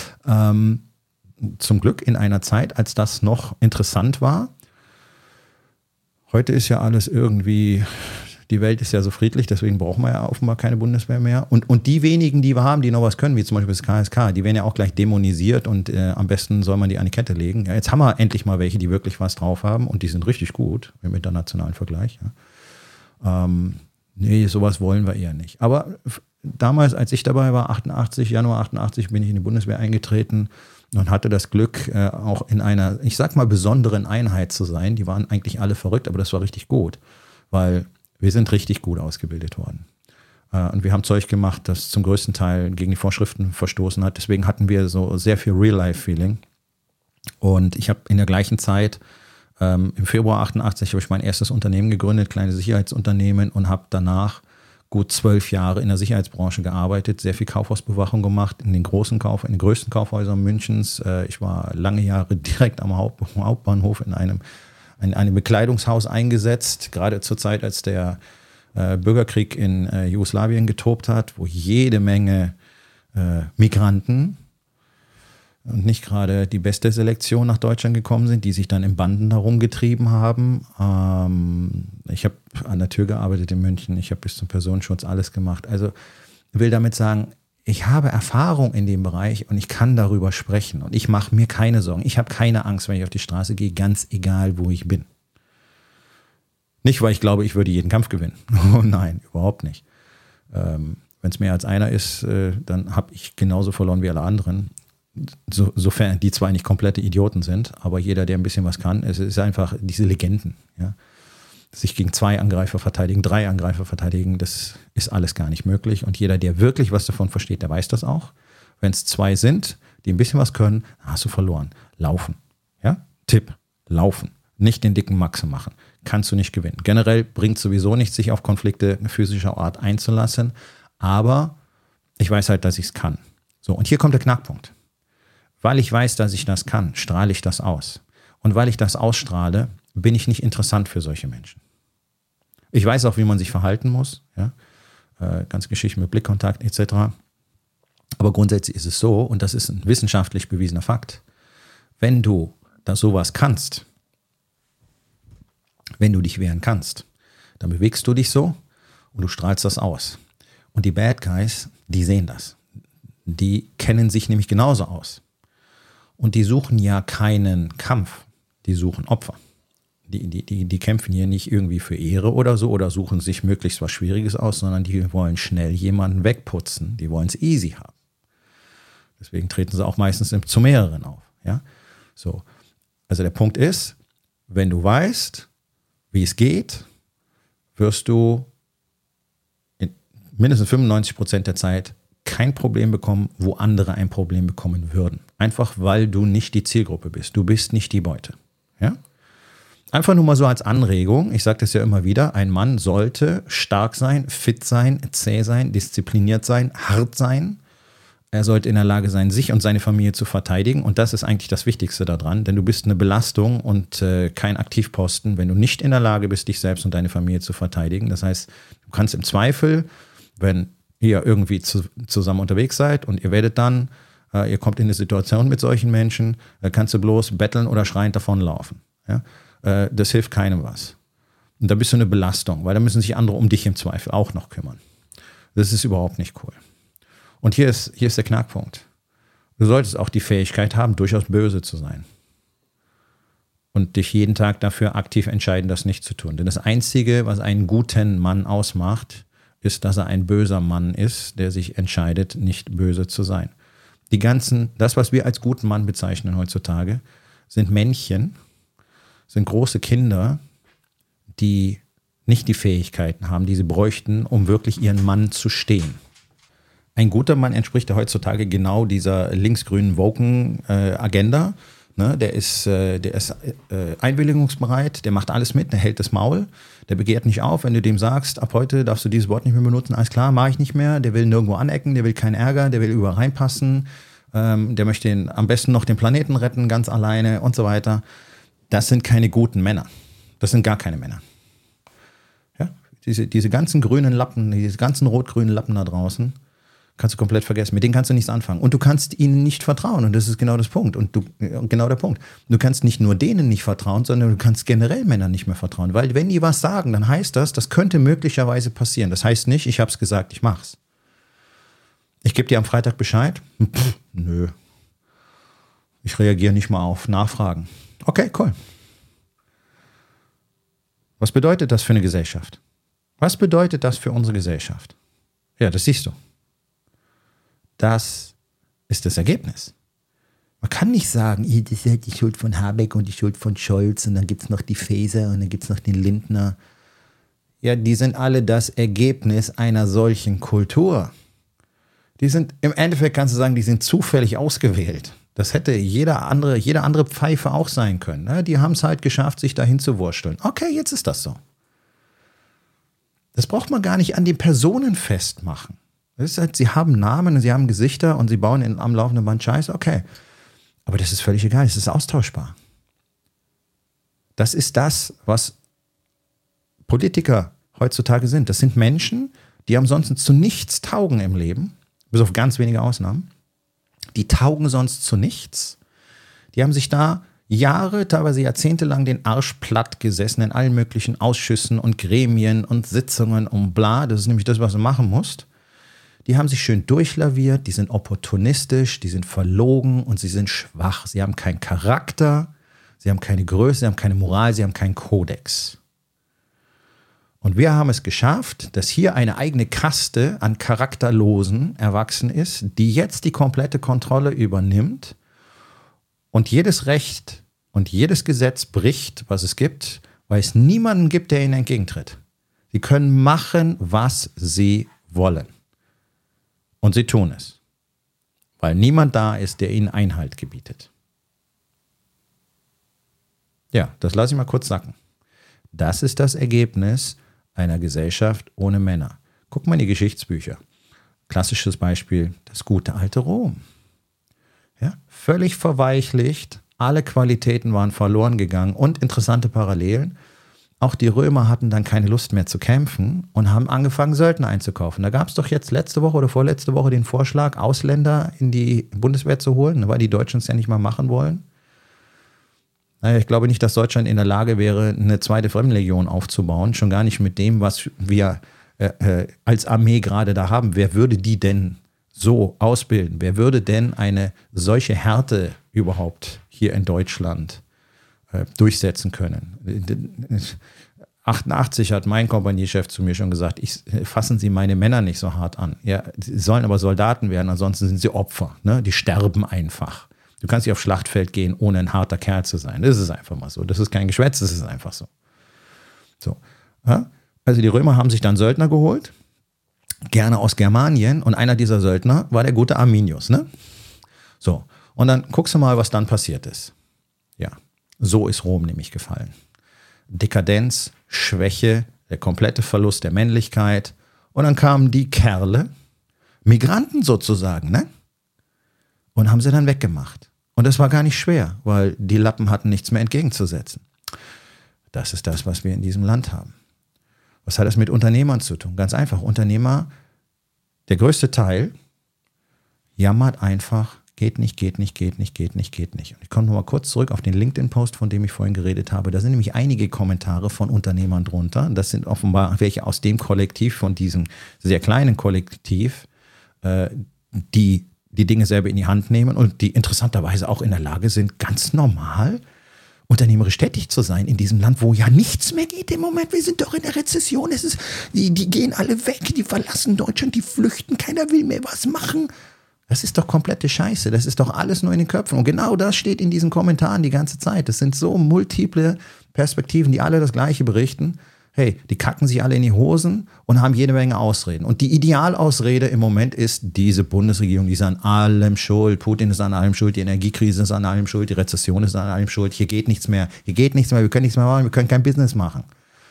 Zum Glück in einer Zeit, als das noch interessant war. Heute ist ja alles irgendwie, die Welt ist ja so friedlich, deswegen brauchen wir ja offenbar keine Bundeswehr mehr. Und die wenigen, die wir haben, die noch was können, wie zum Beispiel das KSK, die werden ja auch gleich dämonisiert und am besten soll man die an die Kette legen. Ja, jetzt haben wir endlich mal welche, die wirklich was drauf haben und die sind richtig gut im internationalen Vergleich. Ja. Nee, sowas wollen wir eher nicht. Aber damals, als ich dabei war, Januar 88, bin ich in die Bundeswehr eingetreten und hatte das Glück, auch in einer, ich sag mal, besonderen Einheit zu sein. Die waren eigentlich alle verrückt, aber das war richtig gut, weil wir sind richtig gut ausgebildet worden. Und wir haben Zeug gemacht, das zum größten Teil gegen die Vorschriften verstoßen hat. Deswegen hatten wir so sehr viel Real-Life-Feeling. Und ich habe in der gleichen Zeit Im Februar 88 habe ich mein erstes Unternehmen gegründet, kleines Sicherheitsunternehmen, und habe danach gut 12 Jahre in der Sicherheitsbranche gearbeitet, sehr viel Kaufhausbewachung gemacht, in den größten Kaufhäusern Münchens. Ich war lange Jahre direkt am Hauptbahnhof in einem Bekleidungshaus eingesetzt, gerade zur Zeit, als der Bürgerkrieg in Jugoslawien getobt hat, wo jede Menge Migranten und nicht gerade die beste Selektion nach Deutschland gekommen sind, die sich dann in Banden herumgetrieben haben. Ich habe an der Tür gearbeitet in München, ich habe bis zum Personenschutz alles gemacht. Also ich will damit sagen, ich habe Erfahrung in dem Bereich und ich kann darüber sprechen und ich mache mir keine Sorgen. Ich habe keine Angst, wenn ich auf die Straße gehe, ganz egal, wo ich bin. Nicht, weil ich glaube, ich würde jeden Kampf gewinnen. Oh nein, überhaupt nicht. Wenn es mehr als einer ist, dann habe ich genauso verloren wie alle anderen. Sofern die zwei nicht komplette Idioten sind, aber jeder, der ein bisschen was kann, es ist einfach diese Legenden. Ja? Sich gegen 2 Angreifer verteidigen, 3 Angreifer verteidigen, das ist alles gar nicht möglich. Und jeder, der wirklich was davon versteht, der weiß das auch. Wenn es 2 sind, die ein bisschen was können, hast du verloren. Laufen. Ja? Tipp, laufen. Nicht den dicken Maxe machen. Kannst du nicht gewinnen. Generell bringt sowieso nichts, sich auf Konflikte physischer Art einzulassen. Aber ich weiß halt, dass ich es kann. So, und hier kommt der Knackpunkt. Weil ich weiß, dass ich das kann, strahle ich das aus. Und weil ich das ausstrahle, bin ich nicht interessant für solche Menschen. Ich weiß auch, wie man sich verhalten muss. Ja? Ganz Geschichten mit Blickkontakt etc. Aber grundsätzlich ist es so, und das ist ein wissenschaftlich bewiesener Fakt, wenn du da sowas kannst, wenn du dich wehren kannst, dann bewegst du dich so und du strahlst das aus. Und die Bad Guys, die sehen das. Die kennen sich nämlich genauso aus. Und die suchen ja keinen Kampf, die suchen Opfer. Die kämpfen hier nicht irgendwie für Ehre oder so oder suchen sich möglichst was Schwieriges aus, sondern die wollen schnell jemanden wegputzen. Die wollen es easy haben. Deswegen treten sie auch meistens zu mehreren auf. Ja? So. Also der Punkt ist, wenn du weißt, wie es geht, wirst du in mindestens 95% der Zeit kein Problem bekommen, wo andere ein Problem bekommen würden. Einfach, weil du nicht die Zielgruppe bist. Du bist nicht die Beute. Ja? Einfach nur mal so als Anregung. Ich sage das ja immer wieder. Ein Mann sollte stark sein, fit sein, zäh sein, diszipliniert sein, hart sein. Er sollte in der Lage sein, sich und seine Familie zu verteidigen. Und das ist eigentlich das Wichtigste daran. Denn du bist eine Belastung und kein Aktivposten, wenn du nicht in der Lage bist, dich selbst und deine Familie zu verteidigen. Das heißt, du kannst im Zweifel, wenn ihr irgendwie zusammen unterwegs seid und ihr werdet dann, ihr kommt in eine Situation mit solchen Menschen, kannst du bloß betteln oder schreiend davonlaufen. Ja? Das hilft keinem was. Und da bist du eine Belastung, weil da müssen sich andere um dich im Zweifel auch noch kümmern. Das ist überhaupt nicht cool. Und hier ist der Knackpunkt. Du solltest auch die Fähigkeit haben, durchaus böse zu sein. Und dich jeden Tag dafür aktiv entscheiden, das nicht zu tun. Denn das Einzige, was einen guten Mann ausmacht, ist, dass er ein böser Mann ist, der sich entscheidet, nicht böse zu sein. Das, was wir als guten Mann bezeichnen heutzutage, sind Männchen, sind große Kinder, die nicht die Fähigkeiten haben, die sie bräuchten, um wirklich ihren Mann zu stehen. Ein guter Mann entspricht ja heutzutage genau dieser linksgrünen Woken-Agenda. Ne, der ist einwilligungsbereit, der macht alles mit, der hält das Maul, der begehrt nicht auf, wenn du dem sagst, ab heute darfst du dieses Wort nicht mehr benutzen, alles klar, mache ich nicht mehr, der will nirgendwo anecken, der will keinen Ärger, der will überall reinpassen, der möchte am besten noch den Planeten retten, ganz alleine und so weiter. Das sind keine guten Männer. Das sind gar keine Männer. Ja? Diese ganzen grünen Lappen, diese ganzen rot-grünen Lappen da draußen, kannst du komplett vergessen. Mit denen kannst du nichts anfangen. Und du kannst ihnen nicht vertrauen. Und das ist genau das Punkt. Genau der Punkt. Du kannst nicht nur denen nicht vertrauen, sondern du kannst generell Männern nicht mehr vertrauen. Weil wenn die was sagen, dann heißt das könnte möglicherweise passieren. Das heißt nicht, ich habe es gesagt, ich mach's. Ich gebe dir am Freitag Bescheid? Nö. Ich reagiere nicht mal auf Nachfragen. Okay, cool. Was bedeutet das für eine Gesellschaft? Was bedeutet das für unsere Gesellschaft? Ja, das siehst du. Das ist das Ergebnis. Man kann nicht sagen, das ist halt die Schuld von Habeck und die Schuld von Scholz und dann gibt es noch die Faeser und dann gibt es noch den Lindner. Ja, die sind alle das Ergebnis einer solchen Kultur. Die sind, im Endeffekt kannst du sagen, die sind zufällig ausgewählt. Das hätte jede andere Pfeife auch sein können. Ne? Die haben es halt geschafft, sich dahin zu wursteln. Okay, jetzt ist das so. Das braucht man gar nicht an den Personen festmachen. Das ist halt, sie haben Namen, sie haben Gesichter und sie bauen am laufenden Band Scheiße. Okay, aber das ist völlig egal. Es ist austauschbar. Das ist das, was Politiker heutzutage sind. Das sind Menschen, die ansonsten zu nichts taugen im Leben, bis auf ganz wenige Ausnahmen. Die taugen sonst zu nichts. Die haben sich da Jahre, teilweise Jahrzehnte lang den Arsch platt gesessen in allen möglichen Ausschüssen und Gremien und Sitzungen und bla. Das ist nämlich das, was du machen musst. Die haben sich schön durchlaviert, die sind opportunistisch, die sind verlogen und sie sind schwach. Sie haben keinen Charakter, sie haben keine Größe, sie haben keine Moral, sie haben keinen Kodex. Und wir haben es geschafft, dass hier eine eigene Kaste an Charakterlosen erwachsen ist, die jetzt die komplette Kontrolle übernimmt und jedes Recht und jedes Gesetz bricht, was es gibt, weil es niemanden gibt, der ihnen entgegentritt. Sie können machen, was sie wollen. Und sie tun es, weil niemand da ist, der ihnen Einhalt gebietet. Ja, das lasse ich mal kurz sacken. Das ist das Ergebnis einer Gesellschaft ohne Männer. Guck mal in die Geschichtsbücher. Klassisches Beispiel, das gute alte Rom. Ja, völlig verweichlicht, alle Qualitäten waren verloren gegangen und interessante Parallelen. Auch die Römer hatten dann keine Lust mehr zu kämpfen und haben angefangen, Söldner einzukaufen. Da gab es doch jetzt letzte Woche oder vorletzte Woche den Vorschlag, Ausländer in die Bundeswehr zu holen, weil die Deutschen es ja nicht mal machen wollen. Naja, ich glaube nicht, dass Deutschland in der Lage wäre, eine zweite Fremdenlegion aufzubauen. Schon gar nicht mit dem, was wir als Armee gerade da haben. Wer würde die denn so ausbilden? Wer würde denn eine solche Härte überhaupt hier in Deutschland durchsetzen können? 88 hat mein Kompaniechef zu mir schon gesagt, fassen Sie meine Männer nicht so hart an. Ja, sie sollen aber Soldaten werden, ansonsten sind sie Opfer. Ne? Die sterben einfach. Du kannst nicht aufs Schlachtfeld gehen, ohne ein harter Kerl zu sein. Das ist einfach mal so. Das ist kein Geschwätz, das ist einfach so. So. Ja? Also die Römer haben sich dann Söldner geholt, gerne aus Germanien. Und einer dieser Söldner war der gute Arminius. Ne? So. Und dann guckst du mal, was dann passiert ist. Ja, so ist Rom nämlich gefallen. Dekadenz, Schwäche, der komplette Verlust der Männlichkeit. Und dann kamen die Kerle, Migranten sozusagen, ne? Und haben sie dann weggemacht. Und das war gar nicht schwer, weil die Lappen hatten nichts mehr entgegenzusetzen. Das ist das, was wir in diesem Land haben. Was hat das mit Unternehmern zu tun? Ganz einfach, Unternehmer, der größte Teil, jammert einfach, geht nicht. Und ich komme noch mal kurz zurück auf den LinkedIn-Post, von dem ich vorhin geredet habe. Da sind nämlich einige Kommentare von Unternehmern drunter. Das sind offenbar welche aus dem Kollektiv, von diesem sehr kleinen Kollektiv, die die Dinge selber in die Hand nehmen und die interessanterweise auch in der Lage sind, ganz normal unternehmerisch tätig zu sein in diesem Land, wo ja nichts mehr geht im Moment. Wir sind doch in der Rezession. Die gehen alle weg, die verlassen Deutschland, die flüchten, keiner will mehr was machen. Das ist doch komplette Scheiße. Das ist doch alles nur in den Köpfen. Und genau das steht in diesen Kommentaren die ganze Zeit. Das sind so multiple Perspektiven, die alle das Gleiche berichten. Hey, die kacken sich alle in die Hosen und haben jede Menge Ausreden. Und die Idealausrede im Moment ist, diese Bundesregierung, die ist an allem schuld. Putin ist an allem schuld, die Energiekrise ist an allem schuld, die Rezession ist an allem schuld. Hier geht nichts mehr, wir können nichts mehr machen, wir können kein Business machen.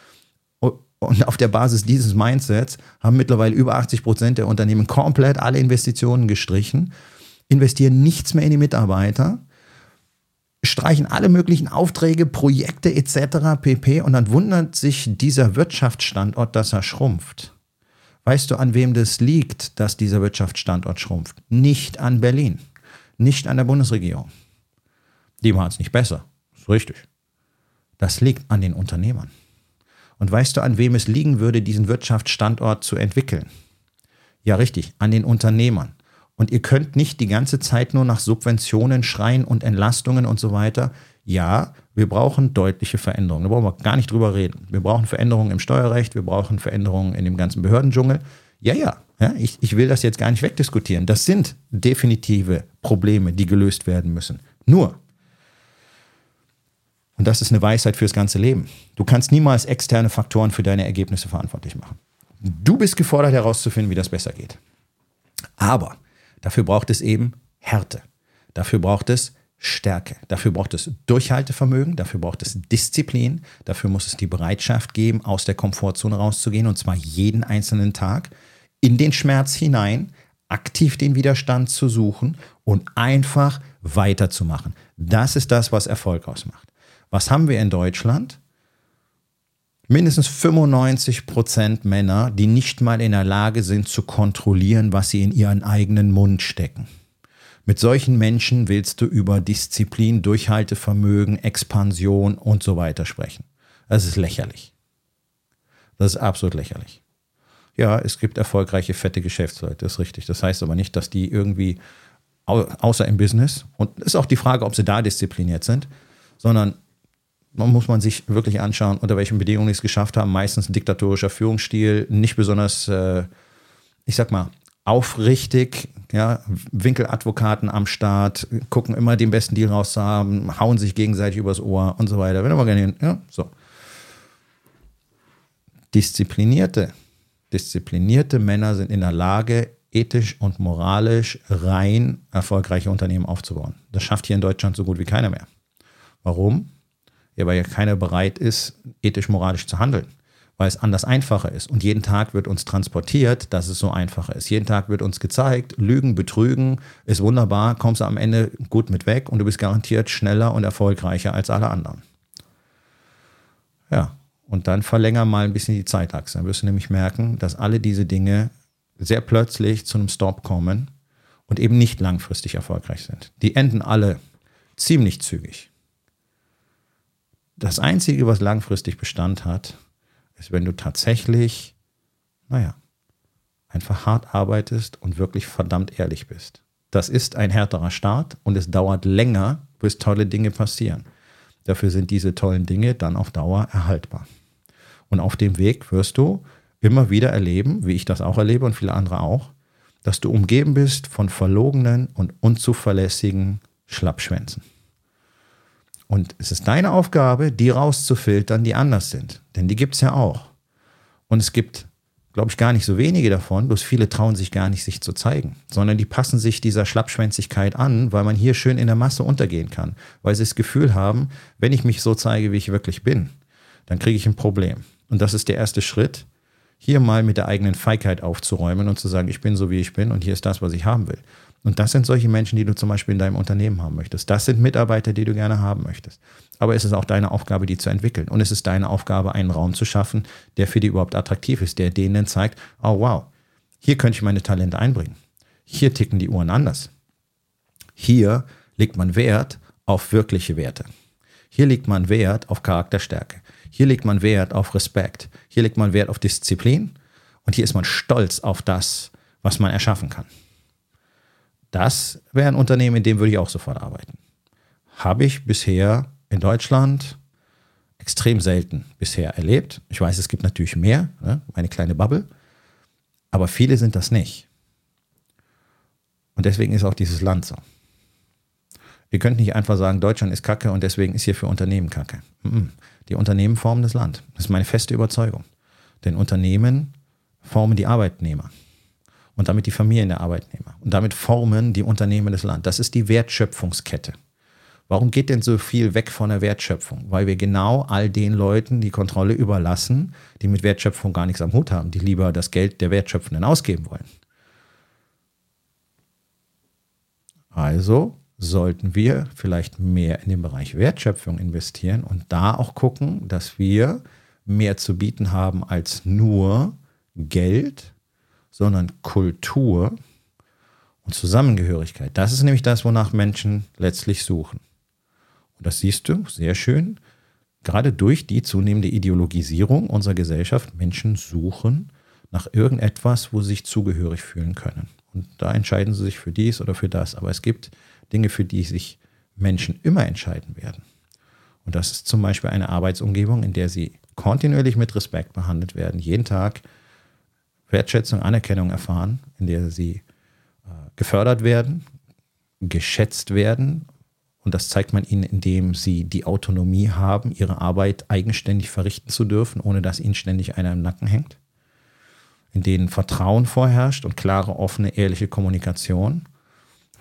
Und auf der Basis dieses Mindsets haben mittlerweile über 80% der Unternehmen komplett alle Investitionen gestrichen, investieren nichts mehr in die Mitarbeiter, streichen alle möglichen Aufträge, Projekte etc. pp. Und dann wundert sich dieser Wirtschaftsstandort, dass er schrumpft. Weißt du, an wem das liegt, dass dieser Wirtschaftsstandort schrumpft? Nicht an Berlin, nicht an der Bundesregierung. Die machen es nicht besser, ist richtig. Das liegt an den Unternehmern. Und weißt du, an wem es liegen würde, diesen Wirtschaftsstandort zu entwickeln? Ja, richtig, an den Unternehmern. Und ihr könnt nicht die ganze Zeit nur nach Subventionen schreien und Entlastungen und so weiter. Ja, wir brauchen deutliche Veränderungen. Da brauchen wir gar nicht drüber reden. Wir brauchen Veränderungen im Steuerrecht, wir brauchen Veränderungen in dem ganzen Behördendschungel. Ja, ich will das jetzt gar nicht wegdiskutieren. Das sind definitive Probleme, die gelöst werden müssen. Nur, und das ist eine Weisheit fürs ganze Leben, du kannst niemals externe Faktoren für deine Ergebnisse verantwortlich machen. Du bist gefordert, herauszufinden, wie das besser geht. Aber dafür braucht es eben Härte. Dafür braucht es Stärke. Dafür braucht es Durchhaltevermögen, dafür braucht es Disziplin, dafür muss es die Bereitschaft geben, aus der Komfortzone rauszugehen, und zwar jeden einzelnen Tag, in den Schmerz hinein, aktiv den Widerstand zu suchen und einfach weiterzumachen. Das ist das, was Erfolg ausmacht. Was haben wir in Deutschland? Mindestens 95% Männer, die nicht mal in der Lage sind zu kontrollieren, was sie in ihren eigenen Mund stecken. Mit solchen Menschen willst du über Disziplin, Durchhaltevermögen, Expansion und so weiter sprechen. Das ist lächerlich. Das ist absolut lächerlich. Ja, es gibt erfolgreiche, fette Geschäftsleute, das ist richtig. Das heißt aber nicht, dass die irgendwie, außer im Business, und ist auch die Frage, ob sie da diszipliniert sind, sondern muss man sich wirklich anschauen, unter welchen Bedingungen die es geschafft haben. Meistens ein diktatorischer Führungsstil, nicht besonders, ich sag mal, aufrichtig, ja, Winkeladvokaten am Start, gucken immer den besten Deal rauszuhaben, hauen sich gegenseitig übers Ohr und so weiter. Wenn aber gerne, ja, so. Disziplinierte Männer sind in der Lage, ethisch und moralisch rein erfolgreiche Unternehmen aufzubauen. Das schafft hier in Deutschland so gut wie keiner mehr. Warum? Ja, weil ja keiner bereit ist, ethisch-moralisch zu handeln. Weil es anders einfacher ist. Und jeden Tag wird uns transportiert, dass es so einfacher ist. Jeden Tag wird uns gezeigt, Lügen, Betrügen ist wunderbar, kommst du am Ende gut mit weg und du bist garantiert schneller und erfolgreicher als alle anderen. Ja, und dann verlänger mal ein bisschen die Zeitachse. Dann wirst du nämlich merken, dass alle diese Dinge sehr plötzlich zu einem Stop kommen und eben nicht langfristig erfolgreich sind. Die enden alle ziemlich zügig. Das Einzige, was langfristig Bestand hat, ist, wenn du tatsächlich, einfach hart arbeitest und wirklich verdammt ehrlich bist. Das ist ein härterer Start und es dauert länger, bis tolle Dinge passieren. Dafür sind diese tollen Dinge dann auf Dauer erhaltbar. Und auf dem Weg wirst du immer wieder erleben, wie ich das auch erlebe und viele andere auch, dass du umgeben bist von verlogenen und unzuverlässigen Schlappschwänzen. Und es ist deine Aufgabe, die rauszufiltern, die anders sind. Denn die gibt es ja auch. Und es gibt, glaube ich, gar nicht so wenige davon, bloß viele trauen sich gar nicht, sich zu zeigen. Sondern die passen sich dieser Schlappschwänzigkeit an, weil man hier schön in der Masse untergehen kann. Weil sie das Gefühl haben, wenn ich mich so zeige, wie ich wirklich bin, dann kriege ich ein Problem. Und das ist der erste Schritt, hier mal mit der eigenen Feigheit aufzuräumen und zu sagen, ich bin so, wie ich bin und hier ist das, was ich haben will. Und das sind solche Menschen, die du zum Beispiel in deinem Unternehmen haben möchtest. Das sind Mitarbeiter, die du gerne haben möchtest. Aber es ist auch deine Aufgabe, die zu entwickeln. Und es ist deine Aufgabe, einen Raum zu schaffen, der für die überhaupt attraktiv ist, der denen zeigt, oh wow, hier könnte ich meine Talente einbringen. Hier ticken die Uhren anders. Hier legt man Wert auf wirkliche Werte. Hier legt man Wert auf Charakterstärke. Hier legt man Wert auf Respekt. Hier legt man Wert auf Disziplin. Und hier ist man stolz auf das, was man erschaffen kann. Das wäre ein Unternehmen, in dem würde ich auch sofort arbeiten. Habe ich bisher in Deutschland extrem selten bisher erlebt. Ich weiß, es gibt natürlich mehr, ne? Meine kleine Bubble, aber viele sind das nicht. Und deswegen ist auch dieses Land so. Ihr könnt nicht einfach sagen, Deutschland ist Kacke und deswegen ist hier für Unternehmen Kacke. Die Unternehmen formen das Land. Das ist meine feste Überzeugung. Denn Unternehmen formen die Arbeitnehmer. Und damit die Familien der Arbeitnehmer. Und damit formen die Unternehmen das Land. Das ist die Wertschöpfungskette. Warum geht denn so viel weg von der Wertschöpfung? Weil wir genau all den Leuten die Kontrolle überlassen, die mit Wertschöpfung gar nichts am Hut haben, die lieber das Geld der Wertschöpfenden ausgeben wollen. Also sollten wir vielleicht mehr in den Bereich Wertschöpfung investieren und da auch gucken, dass wir mehr zu bieten haben als nur Geld, sondern Kultur und Zusammengehörigkeit. Das ist nämlich das, wonach Menschen letztlich suchen. Und das siehst du sehr schön, gerade durch die zunehmende Ideologisierung unserer Gesellschaft. Menschen suchen nach irgendetwas, wo sie sich zugehörig fühlen können. Und da entscheiden sie sich für dies oder für das. Aber es gibt Dinge, für die sich Menschen immer entscheiden werden. Und das ist zum Beispiel eine Arbeitsumgebung, in der sie kontinuierlich mit Respekt behandelt werden, jeden Tag Wertschätzung, Anerkennung erfahren, in der sie gefördert werden, geschätzt werden. Und das zeigt man ihnen, indem sie die Autonomie haben, ihre Arbeit eigenständig verrichten zu dürfen, ohne dass ihnen ständig einer im Nacken hängt. In denen Vertrauen vorherrscht und klare, offene, ehrliche Kommunikation,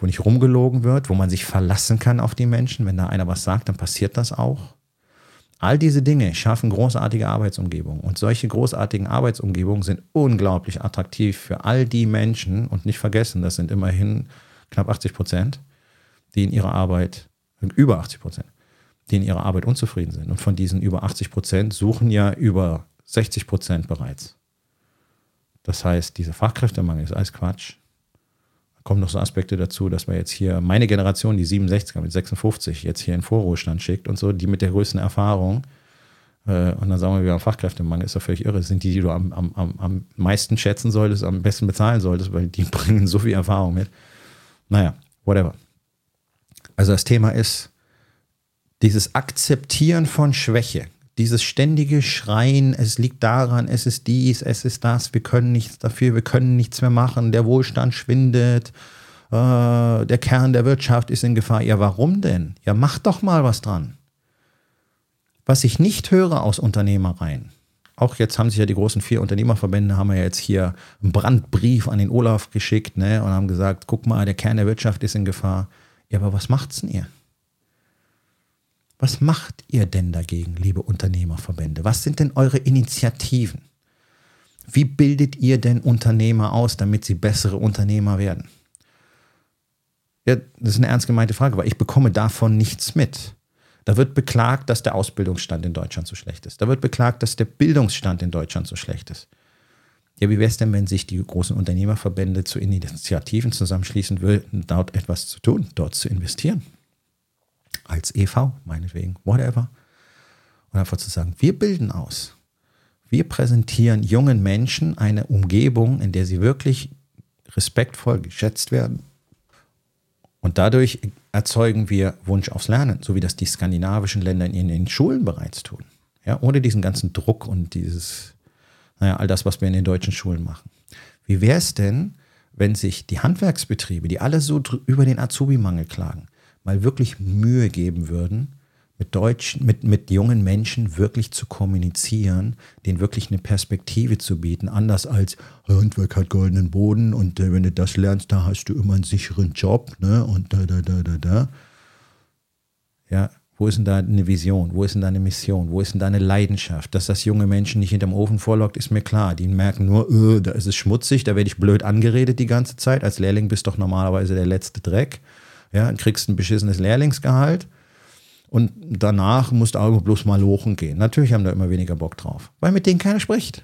wo nicht rumgelogen wird, wo man sich verlassen kann auf die Menschen. Wenn da einer was sagt, dann passiert das auch. All diese Dinge schaffen großartige Arbeitsumgebungen. Und solche großartigen Arbeitsumgebungen sind unglaublich attraktiv für all die Menschen. Und nicht vergessen, das sind immerhin knapp 80%, die in ihrer Arbeit, über 80%, die in ihrer Arbeit unzufrieden sind. Und von diesen über 80% suchen ja über 60% bereits. Das heißt, dieser Fachkräftemangel ist alles Quatsch. Da kommen noch so Aspekte dazu, dass man jetzt hier meine Generation, die 67er mit 56, jetzt hier in Vorruhestand schickt und so, die mit der größten Erfahrung. Und dann sagen wir, Fachkräftemangel ist doch völlig irre. Das sind die du am meisten schätzen solltest, am besten bezahlen solltest, weil die bringen so viel Erfahrung mit. Naja, whatever. Also das Thema ist dieses Akzeptieren von Schwäche. Dieses ständige Schreien, es liegt daran, es ist dies, es ist das, wir können nichts dafür, wir können nichts mehr machen, der Wohlstand schwindet, der Kern der Wirtschaft ist in Gefahr. Ja, warum denn? Ja, mach doch mal was dran. Was ich nicht höre aus Unternehmereien, auch jetzt haben sich ja die großen 4 Unternehmerverbände, haben ja jetzt hier einen Brandbrief an den Olaf geschickt, ne, und haben gesagt, guck mal, der Kern der Wirtschaft ist in Gefahr. Ja, aber was macht's denn ihr? Was macht ihr denn dagegen, liebe Unternehmerverbände? Was sind denn eure Initiativen? Wie bildet ihr denn Unternehmer aus, damit sie bessere Unternehmer werden? Ja, das ist eine ernst gemeinte Frage, weil ich bekomme davon nichts mit. Da wird beklagt, dass der Ausbildungsstand in Deutschland so schlecht ist. Da wird beklagt, dass der Bildungsstand in Deutschland so schlecht ist. Ja, wie wäre es denn, wenn sich die großen Unternehmerverbände zu Initiativen zusammenschließen würden, dort etwas zu tun, dort zu investieren? Als e.V., meinetwegen, whatever. Und einfach zu sagen, wir bilden aus. Wir präsentieren jungen Menschen eine Umgebung, in der sie wirklich respektvoll geschätzt werden. Und dadurch erzeugen wir Wunsch aufs Lernen, so wie das die skandinavischen Länder in den Schulen bereits tun. Ja, ohne diesen ganzen Druck und all das, was wir in den deutschen Schulen machen. Wie wäre es denn, wenn sich die Handwerksbetriebe, die alle so über den Azubi-Mangel klagen, mal wirklich Mühe geben würden, mit jungen Menschen wirklich zu kommunizieren, denen wirklich eine Perspektive zu bieten, anders als Handwerk hat goldenen Boden und wenn du das lernst, da hast du immer einen sicheren Job, ne? Und da. Ja, wo ist denn da eine Vision? Wo ist denn da eine Mission? Wo ist denn da eine Leidenschaft? Dass das junge Menschen nicht hinterm Ofen vorlockt, ist mir klar. Die merken nur, da ist es schmutzig, da werde ich blöd angeredet die ganze Zeit. Als Lehrling bist du doch normalerweise der letzte Dreck. Ja, kriegst ein beschissenes Lehrlingsgehalt und danach musst du auch bloß mal lochen gehen. Natürlich haben da immer weniger Bock drauf, weil mit denen keiner spricht.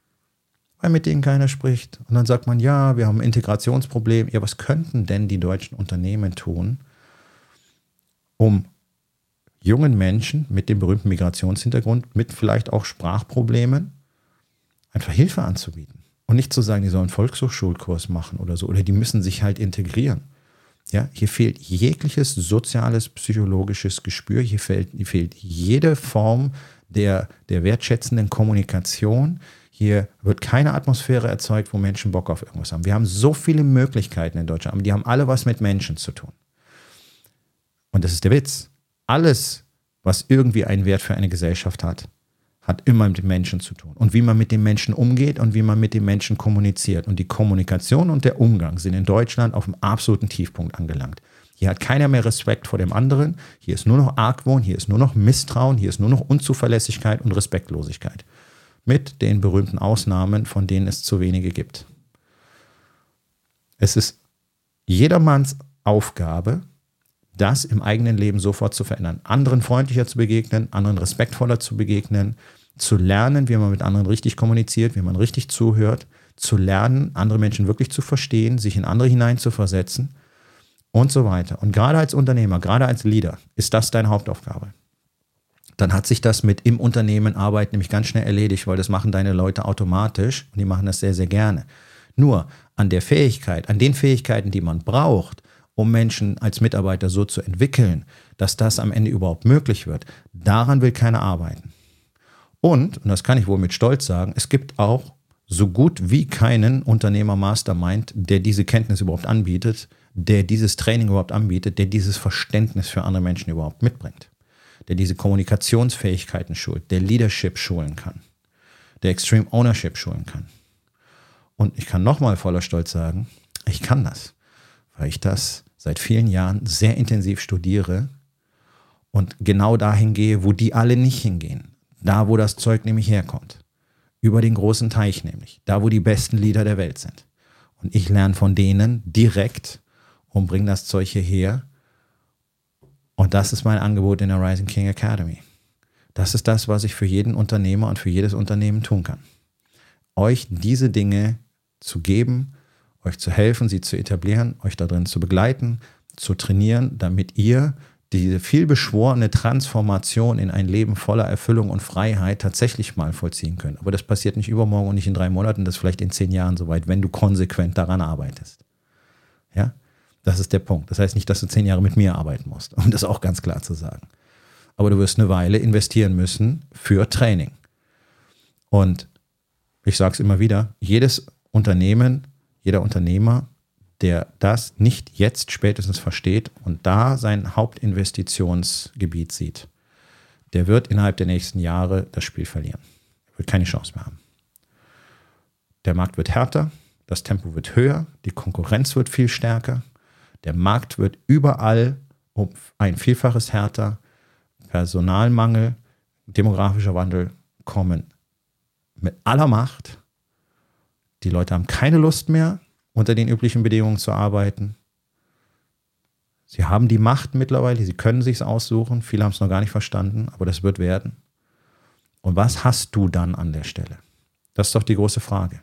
Und dann sagt man, ja, wir haben ein Integrationsproblem. Ja, was könnten denn die deutschen Unternehmen tun, um jungen Menschen mit dem berühmten Migrationshintergrund, mit vielleicht auch Sprachproblemen, einfach Hilfe anzubieten? Und nicht zu sagen, die sollen einen Volkshochschulkurs machen oder so, oder die müssen sich halt integrieren. Ja, hier fehlt jegliches soziales, psychologisches Gespür. Hier fehlt jede Form der wertschätzenden Kommunikation. Hier wird keine Atmosphäre erzeugt, wo Menschen Bock auf irgendwas haben. Wir haben so viele Möglichkeiten in Deutschland, aber die haben alle was mit Menschen zu tun. Und das ist der Witz. Alles, was irgendwie einen Wert für eine Gesellschaft hat, hat immer mit Menschen zu tun. Und wie man mit den Menschen umgeht und wie man mit den Menschen kommuniziert. Und die Kommunikation und der Umgang sind in Deutschland auf einem absoluten Tiefpunkt angelangt. Hier hat keiner mehr Respekt vor dem anderen. Hier ist nur noch Argwohn, hier ist nur noch Misstrauen, hier ist nur noch Unzuverlässigkeit und Respektlosigkeit. Mit den berühmten Ausnahmen, von denen es zu wenige gibt. Es ist jedermanns Aufgabe, das im eigenen Leben sofort zu verändern. Anderen freundlicher zu begegnen, anderen respektvoller zu begegnen, zu lernen, wie man mit anderen richtig kommuniziert, wie man richtig zuhört, zu lernen, andere Menschen wirklich zu verstehen, sich in andere hineinzuversetzen und so weiter. Und gerade als Unternehmer, gerade als Leader, ist das deine Hauptaufgabe. Dann hat sich das mit im Unternehmen arbeiten nämlich ganz schnell erledigt, weil das machen deine Leute automatisch und die machen das sehr, sehr gerne. Nur an den Fähigkeiten, die man braucht, um Menschen als Mitarbeiter so zu entwickeln, dass das am Ende überhaupt möglich wird, daran will keiner arbeiten. Und das kann ich wohl mit Stolz sagen, es gibt auch so gut wie keinen Unternehmer-Mastermind, der diese Kenntnis überhaupt anbietet, der dieses Training überhaupt anbietet, der dieses Verständnis für andere Menschen überhaupt mitbringt, der diese Kommunikationsfähigkeiten schult, der Leadership schulen kann, der Extreme Ownership schulen kann. Und ich kann nochmal voller Stolz sagen, ich kann das, weil ich das seit vielen Jahren sehr intensiv studiere und genau dahin gehe, wo die alle nicht hingehen. Da, wo das Zeug nämlich herkommt. Über den großen Teich nämlich. Da, wo die besten Leader der Welt sind. Und ich lerne von denen direkt und bringe das Zeug hierher. Und das ist mein Angebot in der Rising King Academy. Das ist das, was ich für jeden Unternehmer und für jedes Unternehmen tun kann. Euch diese Dinge zu geben, euch zu helfen, sie zu etablieren, euch darin zu begleiten, zu trainieren, damit ihr diese vielbeschworene Transformation in ein Leben voller Erfüllung und Freiheit tatsächlich mal vollziehen könnt. Aber das passiert nicht übermorgen und nicht in 3 Monaten, das ist vielleicht in 10 Jahren soweit, wenn du konsequent daran arbeitest. Ja, das ist der Punkt. Das heißt nicht, dass du 10 Jahre mit mir arbeiten musst, um das auch ganz klar zu sagen. Aber du wirst eine Weile investieren müssen für Training. Und ich sage es immer wieder, jedes Unternehmen, jeder Unternehmer, der das nicht jetzt spätestens versteht und da sein Hauptinvestitionsgebiet sieht, der wird innerhalb der nächsten Jahre das Spiel verlieren. Er wird keine Chance mehr haben. Der Markt wird härter, das Tempo wird höher, die Konkurrenz wird viel stärker, der Markt wird überall um ein Vielfaches härter, Personalmangel, demografischer Wandel kommen mit aller Macht. Die Leute haben keine Lust mehr, unter den üblichen Bedingungen zu arbeiten. Sie haben die Macht mittlerweile, sie können sich's aussuchen. Viele haben es noch gar nicht verstanden, aber das wird werden. Und was hast du dann an der Stelle? Das ist doch die große Frage.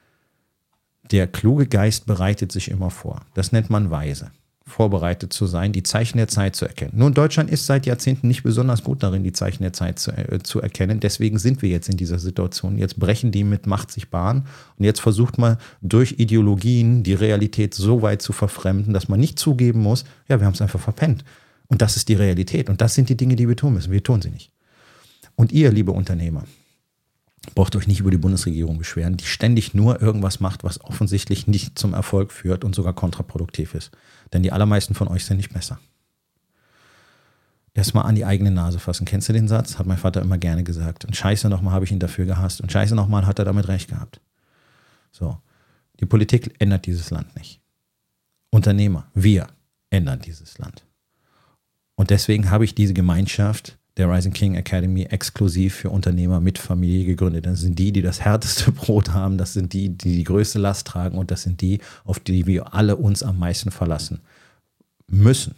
Der kluge Geist bereitet sich immer vor. Das nennt man weise. Vorbereitet zu sein, die Zeichen der Zeit zu erkennen. Nun, Deutschland ist seit Jahrzehnten nicht besonders gut darin, die Zeichen der Zeit zu erkennen. Deswegen sind wir jetzt in dieser Situation. Jetzt brechen die mit Macht sich Bahn. Und jetzt versucht man durch Ideologien die Realität so weit zu verfremden, dass man nicht zugeben muss, ja, wir haben es einfach verpennt. Und das ist die Realität. Und das sind die Dinge, die wir tun müssen. Wir tun sie nicht. Und ihr, liebe Unternehmer, braucht euch nicht über die Bundesregierung beschweren, die ständig nur irgendwas macht, was offensichtlich nicht zum Erfolg führt und sogar kontraproduktiv ist. Denn die allermeisten von euch sind nicht besser. Erstmal an die eigene Nase fassen. Kennst du den Satz? Hat mein Vater immer gerne gesagt. Und scheiße nochmal habe ich ihn dafür gehasst. Und scheiße nochmal hat er damit recht gehabt. So. Die Politik ändert dieses Land nicht. Unternehmer, wir ändern dieses Land. Und deswegen habe ich diese Gemeinschaft der Rising King Academy exklusiv für Unternehmer mit Familie gegründet. Das sind die, die das härteste Brot haben, das sind die, die die größte Last tragen und das sind die, auf die wir alle uns am meisten verlassen müssen.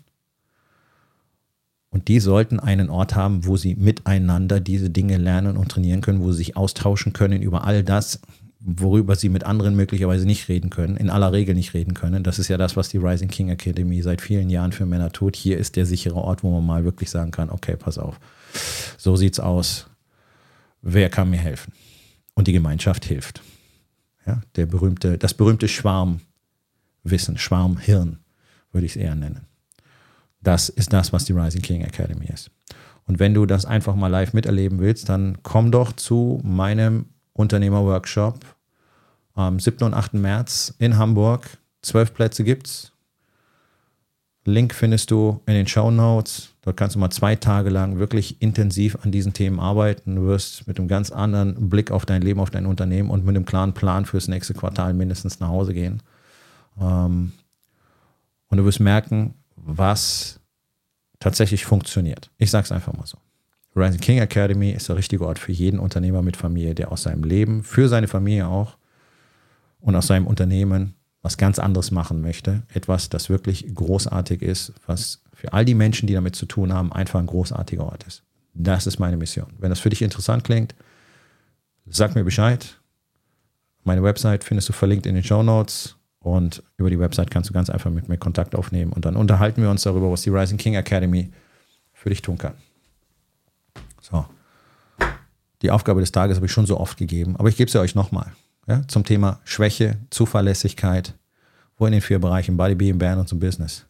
Und die sollten einen Ort haben, wo sie miteinander diese Dinge lernen und trainieren können, wo sie sich austauschen können über all das, worüber sie mit anderen möglicherweise nicht reden können, in aller Regel nicht reden können. Das ist ja das, was die Rising King Academy seit vielen Jahren für Männer tut. Hier ist der sichere Ort, wo man mal wirklich sagen kann, okay, pass auf, so sieht's aus. Wer kann mir helfen? Und die Gemeinschaft hilft. Ja, das berühmte Schwarmwissen, Schwarmhirn, würde ich es eher nennen. Das ist das, was die Rising King Academy ist. Und wenn du das einfach mal live miterleben willst, dann komm doch zu meinem Unternehmer-Workshop am 7. und 8. März in Hamburg. 12 Plätze gibt's. Link findest du in den Shownotes. Dort kannst du mal 2 Tage lang wirklich intensiv an diesen Themen arbeiten. Du wirst mit einem ganz anderen Blick auf dein Leben, auf dein Unternehmen und mit einem klaren Plan fürs nächste Quartal mindestens nach Hause gehen. Und du wirst merken, was tatsächlich funktioniert. Ich sage es einfach mal so. Rising King Academy ist der richtige Ort für jeden Unternehmer mit Familie, der aus seinem Leben, für seine Familie auch und aus seinem Unternehmen was ganz anderes machen möchte. Etwas, das wirklich großartig ist, was für all die Menschen, die damit zu tun haben, einfach ein großartiger Ort ist. Das ist meine Mission. Wenn das für dich interessant klingt, sag mir Bescheid. Meine Website findest du verlinkt in den Shownotes und über die Website kannst du ganz einfach mit mir Kontakt aufnehmen und dann unterhalten wir uns darüber, was die Rising King Academy für dich tun kann. So, die Aufgabe des Tages habe ich schon so oft gegeben, aber ich gebe sie euch nochmal. Ja, zum Thema Schwäche, Zuverlässigkeit, wo in den 4 Bereichen Body, Being, Band und zum Business.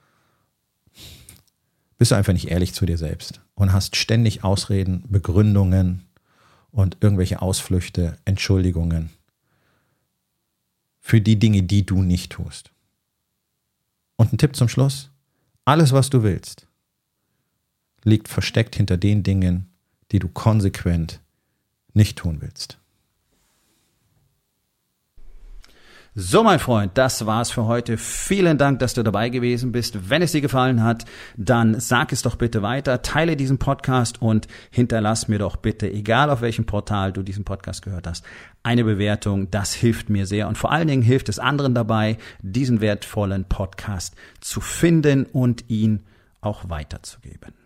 Bist du einfach nicht ehrlich zu dir selbst und hast ständig Ausreden, Begründungen und irgendwelche Ausflüchte, Entschuldigungen für die Dinge, die du nicht tust. Und ein Tipp zum Schluss: Alles, was du willst, liegt versteckt hinter den Dingen, die du konsequent nicht tun willst. So, mein Freund, das war's für heute. Vielen Dank, dass du dabei gewesen bist. Wenn es dir gefallen hat, dann sag es doch bitte weiter, teile diesen Podcast und hinterlass mir doch bitte, egal auf welchem Portal du diesen Podcast gehört hast, eine Bewertung. Das hilft mir sehr und vor allen Dingen hilft es anderen dabei, diesen wertvollen Podcast zu finden und ihn auch weiterzugeben.